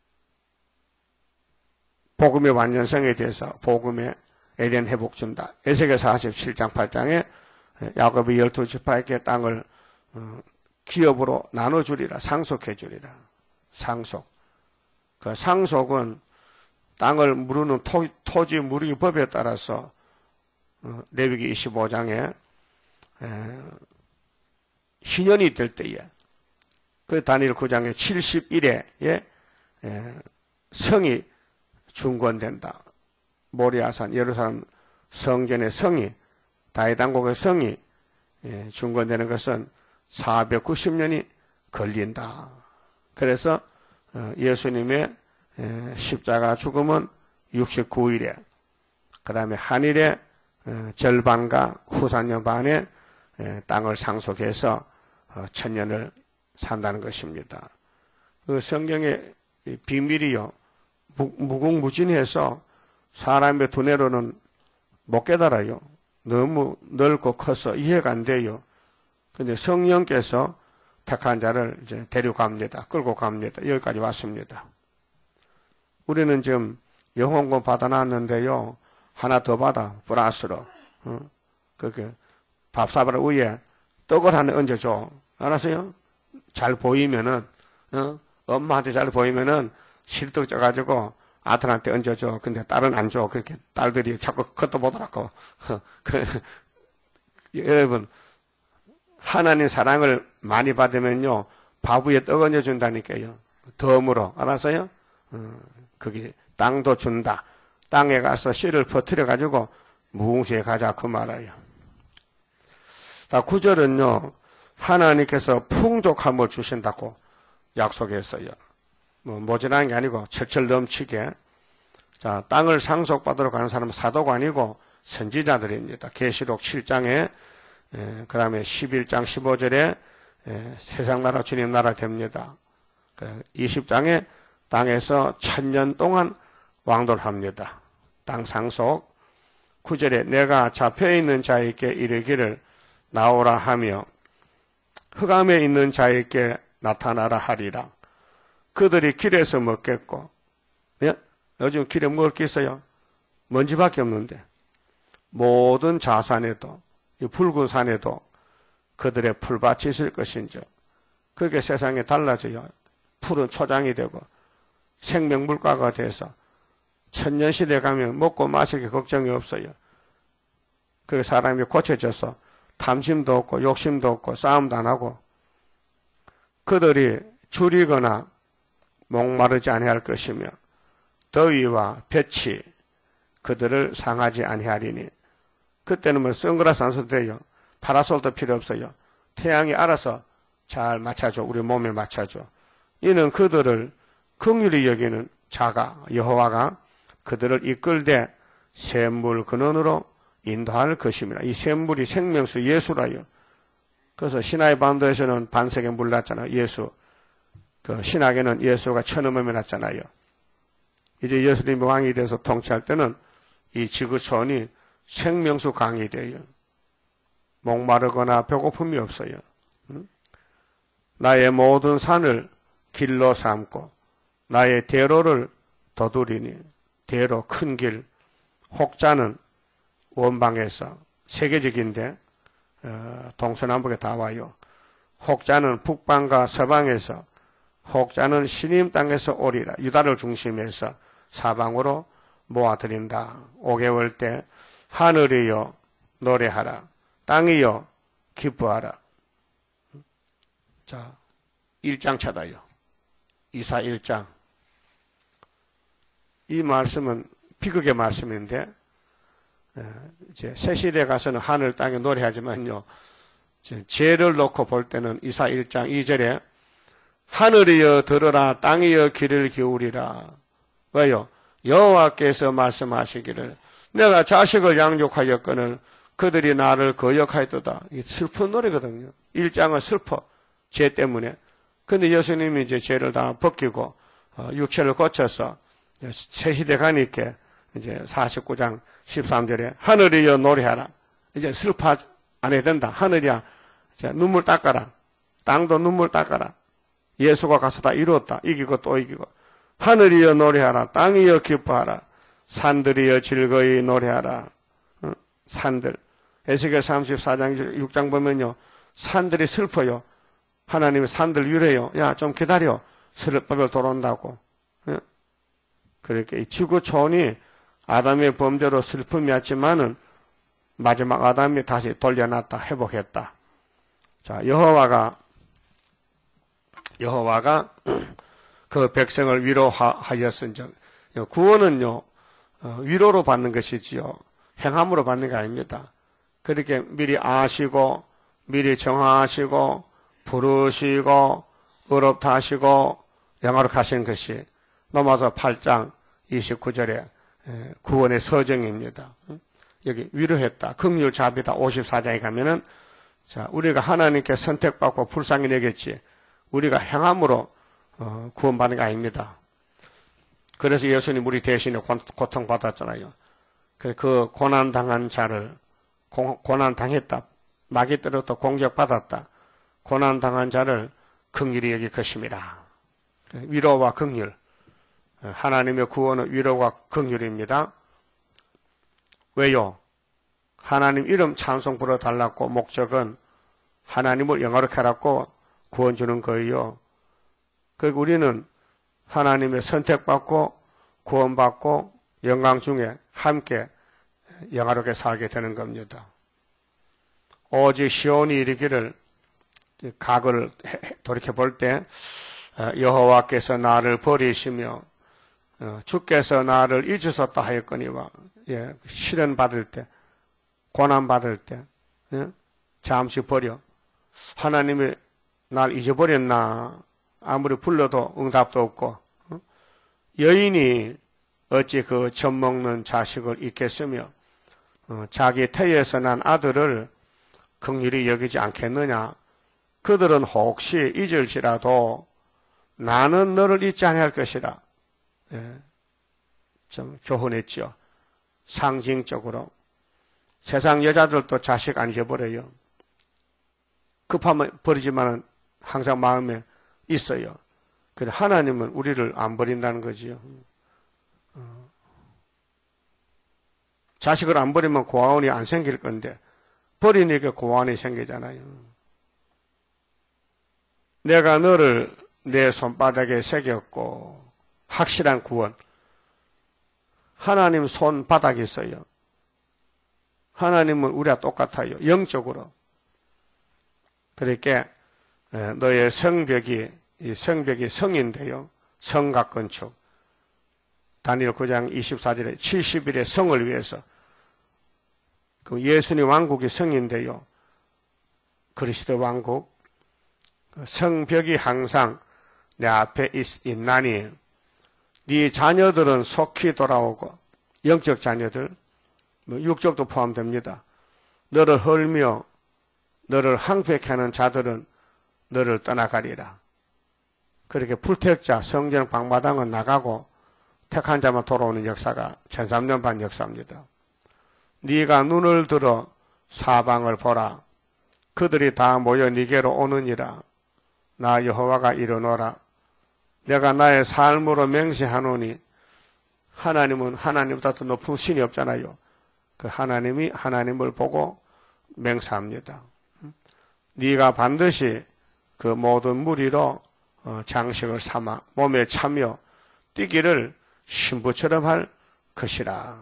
복음의 완전성에 대해서 복음의 에덴 회복 준다. 에스겔 사십칠 장 팔 장에 야곱이 열두 지파에게 땅을 어, 기업으로 나눠주리라. 상속해주리라. 상속. 그 상속은 땅을 무르는 토, 토지 무르기 법에 따라서 어, 레위기 이십오 장에 에, 희년이 될 때에 그 다니엘 구 장에 칠십일 회에 에, 성이 중건된다. 모리아산 예루살렘 성전의 성이 다윗왕국의 성이 에, 중건되는 것은 사백구십 년이 걸린다. 그래서 어, 예수님의 에, 십자가 죽음은 육십구 일에 그 다음에 한일의 어, 절반과 후사년 반에 에, 땅을 상속해서 어, 천년을 산다는 것입니다. 그 성경의 비밀이요 무, 무궁무진해서 사람의 두뇌로는 못 깨달아요. 너무 넓고 커서 이해가 안 돼요. 근데 성령께서 택한 자를 이제 데려갑니다. 끌고 갑니다. 여기까지 왔습니다. 우리는 지금 영혼권 받아놨는데요. 하나 더 받아, 플러스로. 어? 그렇게 밥사발 위에 떡을 하나 얹어줘. 알았어요? 잘 보이면은, 어? 엄마한테 잘 보이면은 실떡 쪄가지고 아들한테 얹어줘. 근데 딸은 안 줘. 그렇게 딸들이 자꾸 그것도 보더라고. 그, 여러분, 하나님 사랑을 많이 받으면요, 밥 위에 떡 얹어준다니까요. 덤으로. 알았어요? 어, 거기 땅도 준다. 땅에 가서 씨를 퍼뜨려가지고 무궁시에 가자. 그 말이에요. 다 구 절은요, 하나님께서 풍족함을 주신다고 약속했어요. 뭐, 모자란 게 아니고 철철 넘치게. 자, 땅을 상속받으러 가는 사람은 사도가 아니고 선지자들입니다. 계시록 칠 장에 예, 그 다음에 십일 장 십오 절에 예, 세상 나라 주님 나라 됩니다. 이십 장에 땅에서 천년 동안 왕돌합니다. 땅 상속. 구 절에 내가 잡혀있는 자에게 이르기를 나오라 하며 흑암에 있는 자에게 나타나라 하리라. 그들이 길에서 먹겠고 예? 요즘 길에 먹을 게 있어요? 먼지밖에 없는데 모든 자산에도 이 붉은 산에도 그들의 풀밭이 있을 것인지 그렇게 세상에 달라져요. 풀은 초장이 되고 생명물가가 돼서 천년시대에 가면 먹고 마실 게 걱정이 없어요. 그 사람이 고쳐져서 탐심도 없고 욕심도 없고 싸움도 안 하고 그들이 줄이거나 목마르지 아니할 것이며 더위와 볕이 그들을 상하지 아니하리니 그때는 뭐 선글라스 안 써도 돼요. 파라솔도 필요 없어요. 태양이 알아서 잘 맞춰줘. 우리 몸에 맞춰줘. 이는 그들을 긍휼히 여기는 자가 여호와가 그들을 이끌되 샘물 근원으로 인도할 것입니다. 이 샘물이 생명수 예수라요. 그래서 시나이 반도에서는 반석에 물 났잖아요. 예수. 그 신학에는 예수가 천음음에 났잖아요. 이제 예수님이 왕이 돼서 통치할 때는 이 지구촌이 생명수 강이 돼요. 목마르거나 배고픔이 없어요. 응? 나의 모든 산을 길로 삼고 나의 대로를 도두리니 대로 큰 길 혹자는 원방에서 세계적인데 어, 동서남북에 다 와요. 혹자는 북방과 서방에서 혹자는 시님 땅에서 오리라. 유다를 중심해서 사방으로 모아드린다. 오 개월 때 하늘이여 노래하라. 땅이여 기뻐하라. 자, 일 장 찾아요. 이사 일 장. 이 말씀은 비극의 말씀인데 이제 새 시대에 가서는 하늘 땅에 노래하지만요. 죄를 놓고 볼 때는 이사 일 장 이 절에 하늘이여 들으라 땅이여 귀를 기울이라. 왜요? 여호와께서 말씀하시기를 내가 자식을 양육하였거늘 그들이 나를 거역하였도다. 이 슬픈 노래거든요. 일 장은 슬퍼. 죄 때문에. 근데 예수님이 이제 죄를 다 벗기고 어, 육체를 고쳐서 새 시대 가니까 이제 사십구 장 십삼 절에 하늘이여 노래하라. 이제 슬퍼 안 해야 된다. 하늘이야 이제 눈물 닦아라. 땅도 눈물 닦아라. 예수가 가서 다 이루었다. 이기고 또 이기고. 하늘이여 노래하라. 땅이여 기뻐하라. 산들이여 즐거이 노래하라. 어? 산들. 에스겔 삼십사 장 육 장 보면요. 산들이 슬퍼요. 하나님이 산들 위로해요. 야, 좀 기다려. 슬픔을 돌아온다고. 어? 그렇게 이 지구촌이 아담의 범죄로 슬픔이었지만은 마지막 아담이 다시 돌려놨다. 회복했다. 자, 여호와가 여호와가 그 백성을 위로하였은즉 구원은요 위로로 받는 것이지요 행함으로 받는 게 아닙니다. 그렇게 미리 아시고 미리 정하시고 부르시고 의롭다 하시고 영화롭게 하시는 것이 넘어서 팔 장 이십구 절에 구원의 서정입니다. 여기 위로했다. 긍휼 자비다. 오십사 장에 가면은 자 우리가 하나님께 선택받고 불쌍히 여겼지 우리가 행함으로 어, 구원받는 게 아닙니다. 그래서 예수님 우리 대신에 고통받았잖아요. 그, 그 고난당한 자를 고, 고난당했다. 마귀 때로부터 공격받았다. 고난당한 자를 긍휼히 여길 것입니다. 위로와 긍휼. 하나님의 구원은 위로와 긍휼입니다. 왜요? 하나님 이름 찬송 불러달라고 목적은 하나님을 영화롭게 하라고 구원 주는 거예요. 그리고 우리는 하나님의 선택받고 구원받고 영광 중에 함께 영화롭게 살게 되는 겁니다. 오직 시온이 이르기를 각을 돌이켜볼 때 여호와께서 나를 버리시며 주께서 나를 잊으셨다 하였거니와 예, 시련 받을 때 고난 받을 때 예, 잠시 버려 하나님이 날 잊어버렸나 아무리 불러도 응답도 없고 어? 여인이 어찌 그 젖먹는 자식을 잊겠으며 어, 자기 태에서 난 아들을 긍휼히 여기지 않겠느냐. 그들은 혹시 잊을지라도 나는 너를 잊지 아니할 것이라. 예, 좀 교훈했죠. 상징적으로 세상 여자들도 자식 안 잊어버려요. 급하면 버리지만은 항상 마음에 있어요. 그런데 하나님은 우리를 안 버린다는 거지요. 자식을 안 버리면 고아원이 안 생길 건데 버리니까 고아원이 생기잖아요. 내가 너를 내 손바닥에 새겼고 확실한 구원. 하나님 손바닥이 있어요. 하나님은 우리와 똑같아요. 영적으로. 그러니까 너의 성벽이 이 성벽이 성인데요. 성곽 건축. 다니엘 구 장 이십사 절에 칠십 일의 성을 위해서 그 예수님 왕국이 성인데요. 그리스도 왕국 성벽이 항상 내 앞에 있, 있나니 네 자녀들은 속히 돌아오고, 영적 자녀들, 뭐 육적도 포함됩니다. 너를 헐며 너를 항폐케 하는 자들은 너를 떠나가리라. 그렇게 불택자 성전 방마당은 나가고 택한 자만 돌아오는 역사가 천삼 년 반 역사입니다. 네가 눈을 들어 사방을 보라. 그들이 다 모여 네게로 오느니라. 나 여호와가 이르노라. 내가 나의 삶으로 맹세하노니, 하나님은 하나님보다 더 높은 신이 없잖아요. 그 하나님이 하나님을 보고 맹세합니다. 네가 반드시 그 모든 무리로 장식을 삼아 몸에 차며 뛰기를 신부처럼 할 것이라.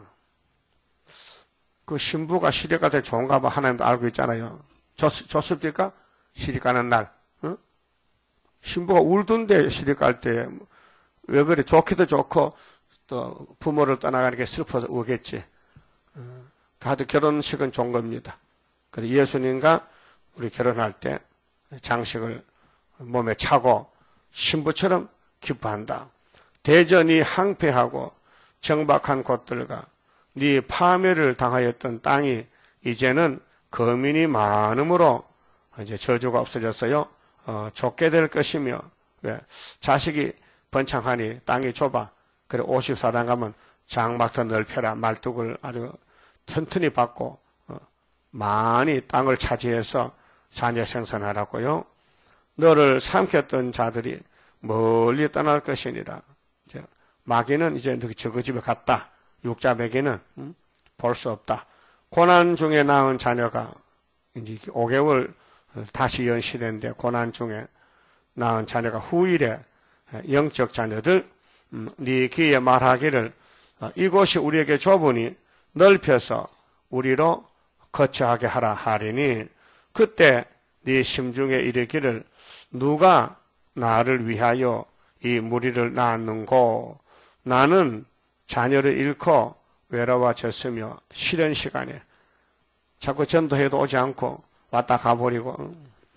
그 신부가 시집 될 때 좋은가 봐. 하나님도 알고 있잖아요. 좋, 좋습니까? 시집 가는 날. 어? 신부가 울던데 시집 갈 때 왜 그래? 좋기도 좋고 또 부모를 떠나가는 게 슬퍼서 우겠지. 다들 결혼식은 좋은 겁니다. 그래서 예수님과 우리 결혼할 때 장식을 몸에 차고 신부처럼 기뻐한다. 대전이 항폐하고 정박한 곳들과 네 파멸을 당하였던 땅이 이제는 거민이 많음으로 이제 저주가 없어졌어요. 어, 좁게 될 것이며, 왜? 자식이 번창하니 땅이 좁아. 그래 오십사 단 가면 장막터 넓혀라. 말뚝을 아주 튼튼히 받고 어, 많이 땅을 차지해서 자녀 생산하라고요. 너를 삼켰던 자들이 멀리 떠날 것이니라. 이제 마귀는 이제 저그 집에 갔다. 육자 매기는 음? 볼 수 없다. 고난 중에 낳은 자녀가 이제 오 개월 다시 연시된데 고난 중에 낳은 자녀가 후일에 영적 자녀들 음, 네 귀에 말하기를 어, 이곳이 우리에게 좁으니 넓혀서 우리로 거처하게 하라 하리니 그때 네 심중에 이르기를 누가 나를 위하여 이 무리를 낳았는고 나는 자녀를 잃고 외로워졌으며 쉬는 시간에 자꾸 전도해도 오지 않고 왔다 가버리고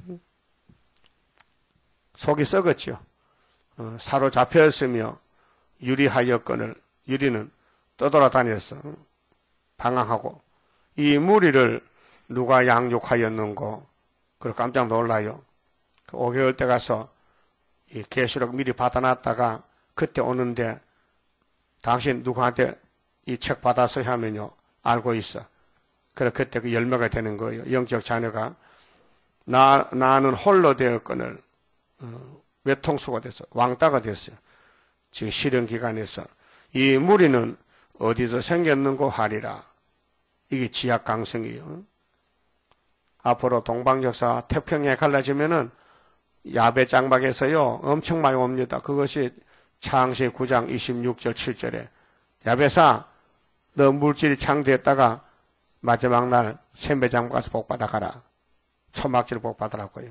속이 썩었죠. 어, 사로잡혔으며 유리하였거늘 유리는 떠돌아다녔어. 방황하고 이 무리를 누가 양육하였는고 그걸 깜짝 놀라요. 오 개월 때 가서 이 계시록 미리 받아놨다가 그때 오는데 당신 누구한테 이 책 받아서 하면요 알고 있어. 그래 그때 그 열매가 되는 거예요. 영적 자녀가 나 나는 홀로 되었거늘 어, 외통수가 됐어. 왕따가 됐어요. 지금 실현 기간에서 이 무리는 어디서 생겼는고 하리라. 이게 지약 강성이에요. 앞으로 동방 역사 태평양에 갈라지면은 야베 장막에서요 엄청 많이 옵니다. 그것이 창세기 구 장 이십육 절 칠 절에 야베사 너 물질이 창대했다가 마지막 날 셈배장 가서 복받아 가라. 초막질 복받으라고요.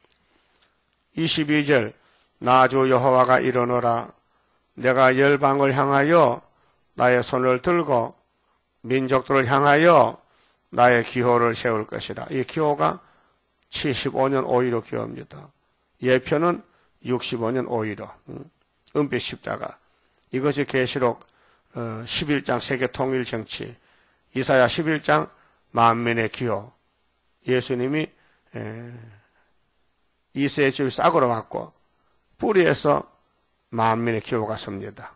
이십이 절 나 주 여호와가 이르노라. 내가 열방을 향하여 나의 손을 들고 민족들을 향하여 나의 기호를 세울 것이다. 이 기호가 칠십오 년 오일오 기호입니다. 예표는 육십오 년 오일오 은빛 십자가. 이것이 계시록 십일 장 세계 통일 정치, 이사야 십일 장 만민의 기호. 예수님이 이세의 줄 싹으로 맞고 뿌리에서 만민의 기호가 섭니다.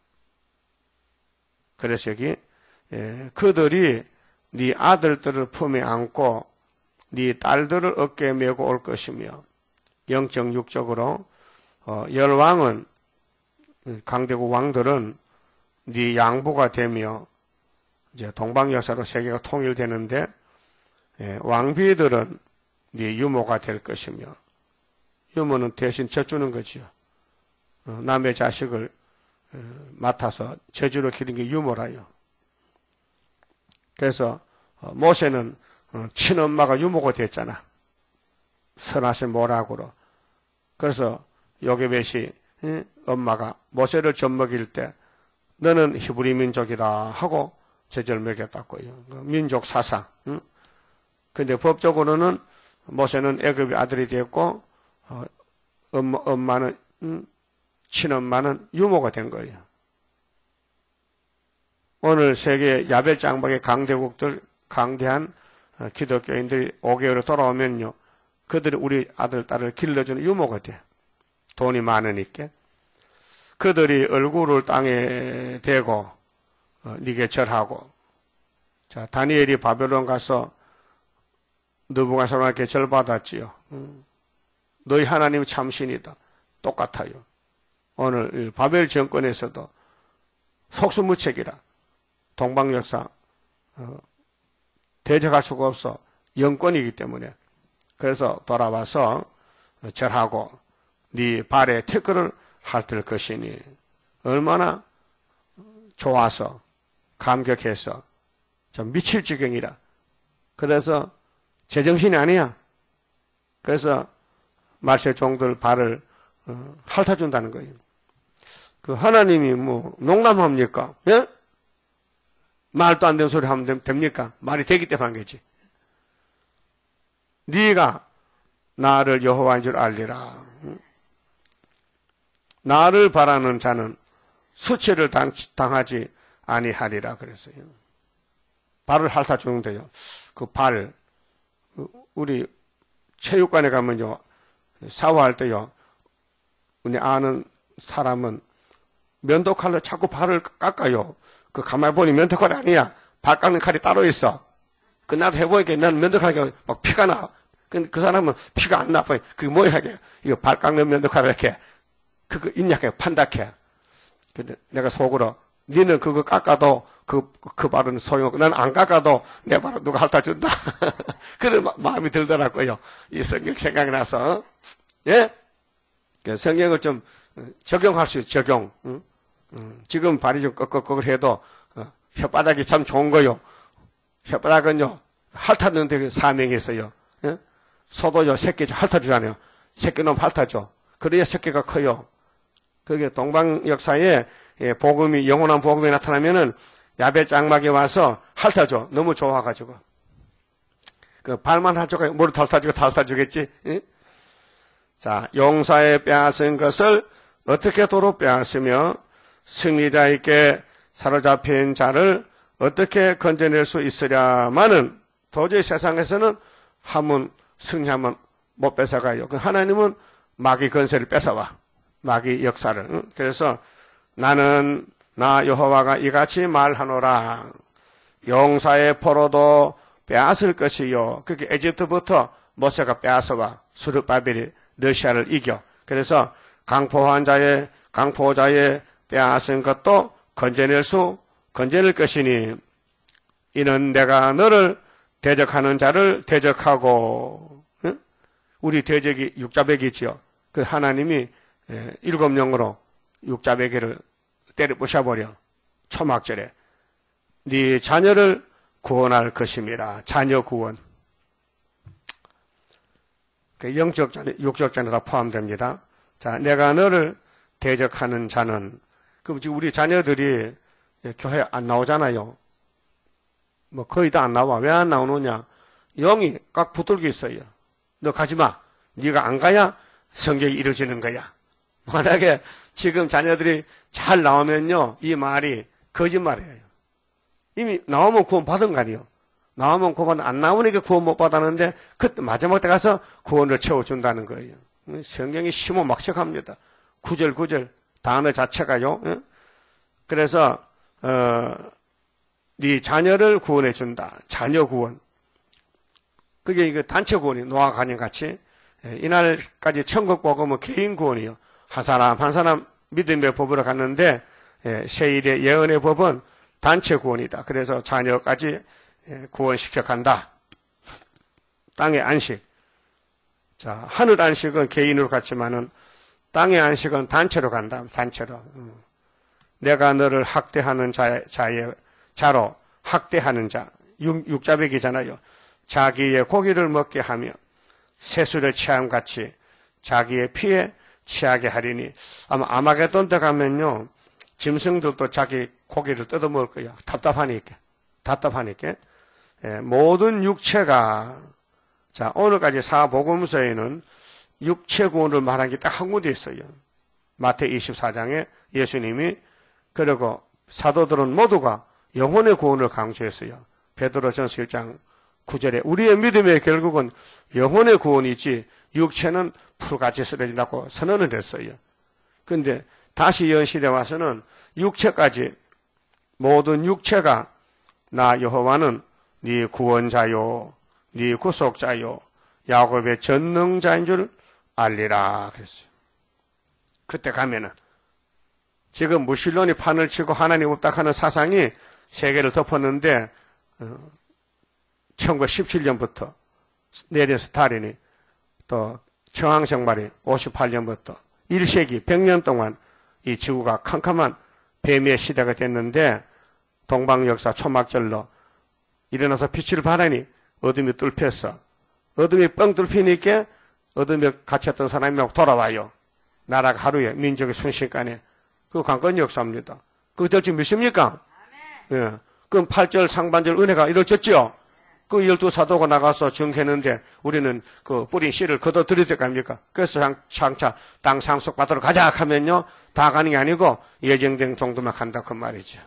그래서 여기 그들이 네 아들들을 품에 안고 네 딸들을 어깨에 메고 올 것이며 영적 육적으로 어, 열왕은 강대국 왕들은 네 양부가 되며 이제 동방 역사로 세계가 통일되는데 예, 왕비들은 네 유모가 될 것이며 유모는 대신 져주는 거지요. 어, 남의 자식을 어, 맡아서 저주로 기른 게 유모라요. 그래서 어, 모세는 어, 친엄마가 유모가 됐잖아. 선하신 모락으로. 그래서 요게벳이 예, 엄마가 모세를 젖먹일 때 너는 히브리 민족이다 하고 제절 먹였다고요. 민족 사상. 응? 근데 법적으로는 모세는 애굽의 아들이 되었고 어, 엄마, 엄마는 응? 친엄마는 유모가 된 거예요. 오늘 세계 야벨 장막의 강대국들, 강대한 기독교인들이 오 개월에 돌아오면요, 그들이 우리 아들, 딸을 길러주는 유모가 돼. 돈이 많으니까. 그들이 얼굴을 땅에 대고, 어, 네게 절하고. 자, 다니엘이 바벨론 가서 느부갓네살에게 절받았지요. 음. 너희 하나님 참신이다. 똑같아요. 오늘 바벨 정권에서도 속수무책이라. 동방 역사 어, 대적할 수가 없어. 영권이기 때문에. 그래서 돌아와서 절하고 네 발에 태클을 핥을 것이니 얼마나 좋아서 감격해서 좀 미칠 지경이라. 그래서 제정신이 아니야. 그래서 말세 종들 발을 어, 핥아준다는 거예요. 그 하나님이 뭐 농담합니까? 예? 말도 안 되는 소리 하면 됩니까? 말이 되기 때문에 한 거지. 네가 나를 여호와인 줄 알리라. 나를 바라는 자는 수치를 당, 당하지 아니하리라 그랬어요. 발을 핥아주는데요. 그 발, 우리 체육관에 가면요, 샤워할 때요, 우리 아는 사람은 면도칼로 자꾸 발을 깎아요. 그 가만히 보니 면도칼이 아니야. 발 깎는 칼이 따로 있어. 그 나도 해보니까 나는 면도칼이 막 피가 나. 근데 그 사람은 피가 안 나. 그게 뭐야, 이게. 이거 발 깎는 면도칼을 이렇게, 그거 입력해, 판닥해. 근데 내가 속으로, 니는 그거 깎아도 그, 그 발은 소용없고, 나는 안 깎아도 내 발은 누가 핥아준다. 그런 마음이 들더라고요. 이 성경 생각이 나서. 예? 성경을 좀 적용할 수 있어요, 적용. 응? 응. 지금 발이 좀 꺾꺾꺾 해도, 어, 혓바닥이 참 좋은 거요. 혓바닥은요, 핥았는데 사명이 있어요. 예? 소도요, 새끼 핥아주잖아요. 새끼는 핥아줘. 그래야 새끼가 커요. 그게 동방 역사에 예, 복음이, 영원한 복음이 나타나면은 야베 장막에 와서 핥아줘. 너무 좋아가지고. 그 발만 핥아주고, 머리 핥아주고 다 핥아주겠지? 예? 자, 용사에 빼앗은 것을 어떻게 도로 빼앗으며 승리자에게 사로잡힌 자를 어떻게 건져낼 수 있으랴마는 도저히 세상에서는 하면 승리하면 못 뺏어가요. 하나님은 마귀 건세를 뺏어와. 마귀 역사를. 그래서 나는 나 여호와가 이같이 말하노라. 용사의 포로도 빼앗을 것이요. 그게 에집트부터 모세가 빼앗아와. 수르바벨이 러시아를 이겨. 그래서 강포한 자의 강포자의 빼앗은 것도 건져낼 수 건져낼 것이니 이는 내가 너를 대적하는 자를 대적하고. 응? 우리 대적이 육자배기지요. 그 하나님이 일곱 영으로 육자배기를 때려 부셔버려. 초막절에 네 자녀를 구원할 것임이라. 자녀 구원. 영적 자녀, 육적 자녀 다 포함됩니다. 자, 내가 너를 대적하는 자는, 그럼 지금 우리 자녀들이 교회 안 나오잖아요. 뭐 거의 다 안 나와. 왜 안 나오느냐? 영이 꽉 붙들고 있어요. 너 가지 마. 네가 안 가야 성경이 이루어지는 거야. 만약에 지금 자녀들이 잘 나오면요, 이 말이 거짓말이에요. 이미 나오면 구원 받은 거 아니에요. 나오면 구원, 안 나오니까 구원 못 받았는데, 그때 마지막 때 가서 구원을 채워준다는 거예요. 성경이 심오막측합니다. 구절, 구절, 단어 자체가요. 그래서, 어, 네 자녀를 구원해준다. 자녀 구원. 그게 이거 단체 구원이에요. 노아 가정 같이. 이날까지 천국 복음은 개인 구원이에요. 한 사람, 한 사람 믿음의 법으로 갔는데, 세일의 예언의 법은 단체 구원이다. 그래서 자녀까지 구원시켜 간다. 땅의 안식. 자, 하늘 안식은 개인으로 갔지만은 땅의 안식은 단체로 간다. 단체로. 내가 너를 학대하는 자, 자의, 자로 학대하는 자. 육, 육자백이잖아요. 자기의 고기를 먹게 하며 세술의 취함같이 자기의 피에 취하게 하리니. 아마 아마게돈 때 가면요. 짐승들도 자기 고기를 뜯어먹을 거야. 답답하니까. 답답하니까. 예, 모든 육체가, 자, 오늘까지 사복음서에는 육체 구원을 말한 게 딱 한 군데 있어요. 마태 이십사 장에 예수님이, 그리고 사도들은 모두가 영혼의 구원을 강조했어요. 베드로전서 일 장 구 절에 우리의 믿음의 결국은 영혼의 구원이지 육체는 풀같이 쓰러진다고 선언을 했어요. 그런데 다시 이런 시대에 와서는 육체까지 모든 육체가 나 여호와는 네 구원자요 네 구속자요 야곱의 전능자인 줄 알리라 그랬어요. 그때 가면은 지금 무신론이 판을 치고 하나님 없다 하는 사상이 세계를 덮었는데 어, 천구백십칠 년부터 내린 스탈린이 또 청항생발이 오십팔 년부터 일 세기 백 년 동안 이 지구가 캄캄한 뱀의 시대가 됐는데 동방역사 초막절로 일어나서 빛을 발하니 어둠이 뚫혔어. 어둠이 뻥 뚫히니까 어둠에 갇혔던 사람이 돌아와요. 나라가 하루에 민족의 순식간에. 그 강건 역사입니다. 그거 될지 믿습니까? 예. 그럼 팔 절 상반절 은혜가 이루어졌죠? 그 열두 사도가 나가서 증했는데 우리는 그 뿌린 씨를 걷어들일 때 갑니까? 그래서 장차 땅 상속 받으러 가자 하면요. 다 가는 게 아니고 예정된 정도만 간다 그 말이죠.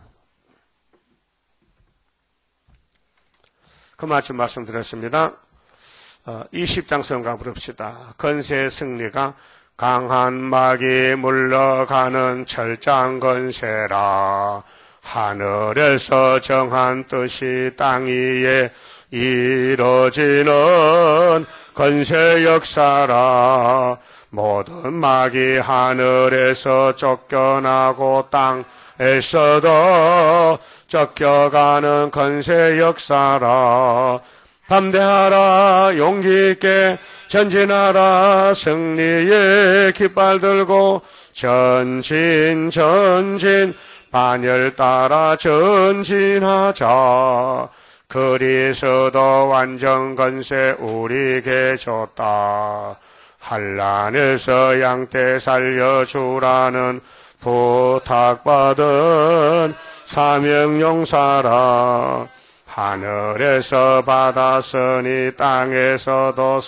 그 말씀 말씀드렸습니다. 어, 이십 장 성가 부릅시다. 건세 승리가 강한 막이 물러가는 철장 건세라. 하늘에서 정한 뜻이 땅 위에 이루어지는 건세 역사라. 모든 막이 하늘에서 쫓겨나고 땅에서도 쫓겨가는 건세 역사라. 담대하라 용기 있게 전진하라 승리의 깃발 들고 전진 전진 반열 따라 전진하자. 그리스도 완전 건세 우리에게 줬다. 한란에서 양떼 살려주라는 부탁받은 사명용사라. 하늘에서 받았으니 땅에서도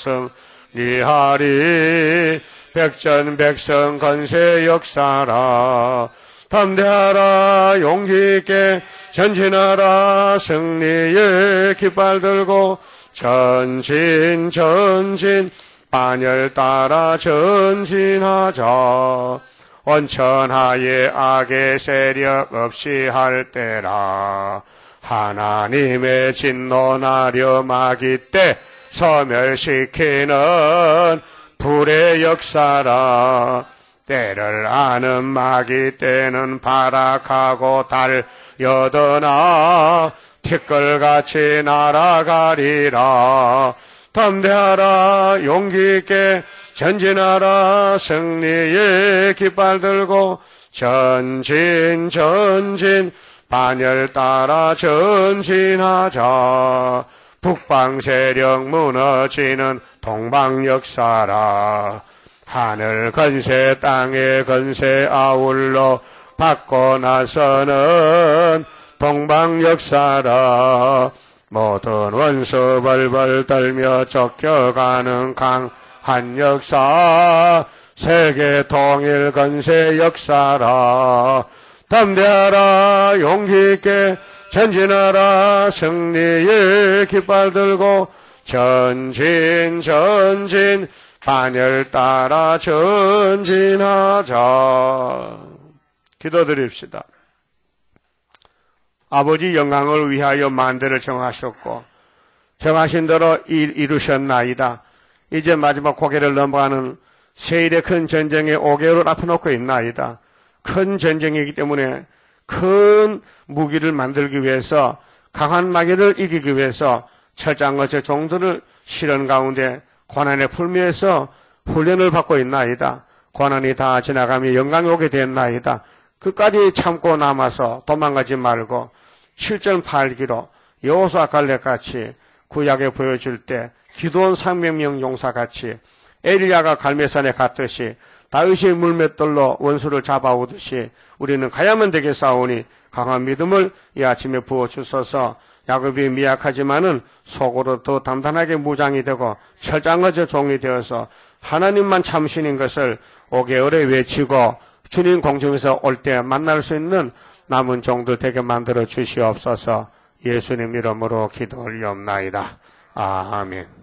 승리하리. 백전백성 건세 역사라. 담대하라 용기 있게 전진하라 승리의 깃발 들고 전진 전진 반열 따라 전진하자. 원천하에 악의 세력 없이 할 때라. 하나님의 진노 나렴하기 때 소멸시키는 불의 역사라. 때를 아는 마귀 때는 발악하고 달려드나 티끌같이 날아가리라. 담대하라 용기 있게 전진하라 승리의 깃발 들고 전진 전진 반열 따라 전진하자. 북방 세력 무너지는 동방 역사라. 하늘 건세 땅의 건세 아울러 받고 나서는 동방 역사라. 모든 원수 벌벌 떨며 쫓겨가는 강한 역사. 세계 통일 건세 역사라. 담대하라 용기 있게 전진하라 승리의 깃발 들고 전진 전진 반열 따라 전진하자. 기도드립시다. 아버지 영광을 위하여 만대를 정하셨고 정하신 대로 일 이루셨나이다. 이제 마지막 고개를 넘어가는 세일의 큰 전쟁의 오 개월을 앞에 놓고 있나이다. 큰 전쟁이기 때문에 큰 무기를 만들기 위해서 강한 마귀를 이기기 위해서 철장거체 종들을 실현 가운데 고난의 풀미에서 훈련을 받고 있나이다. 고난이 다 지나가며 영광이 오게 됐나이다. 끝까지 참고 남아서 도망가지 말고 칠 절 팔 기로 여호수아 갈렙같이 구약에 보여줄 때 기도원 삼백 명 용사같이 엘리야가 갈멜산에 갔듯이 다윗이 물맷돌로 원수를 잡아오듯이 우리는 가야만 되겠사오니 강한 믿음을 이 아침에 부어주소서. 야곱이 미약하지만은 속으로 더 단단하게 무장이 되고 철장거저 종이 되어서 하나님만 참신인 것을 오 개월에 외치고 주님 공중에서 올 때 만날 수 있는 남은 종들 되게 만들어 주시옵소서. 예수님 이름으로 기도 올리옵나이다. 아멘.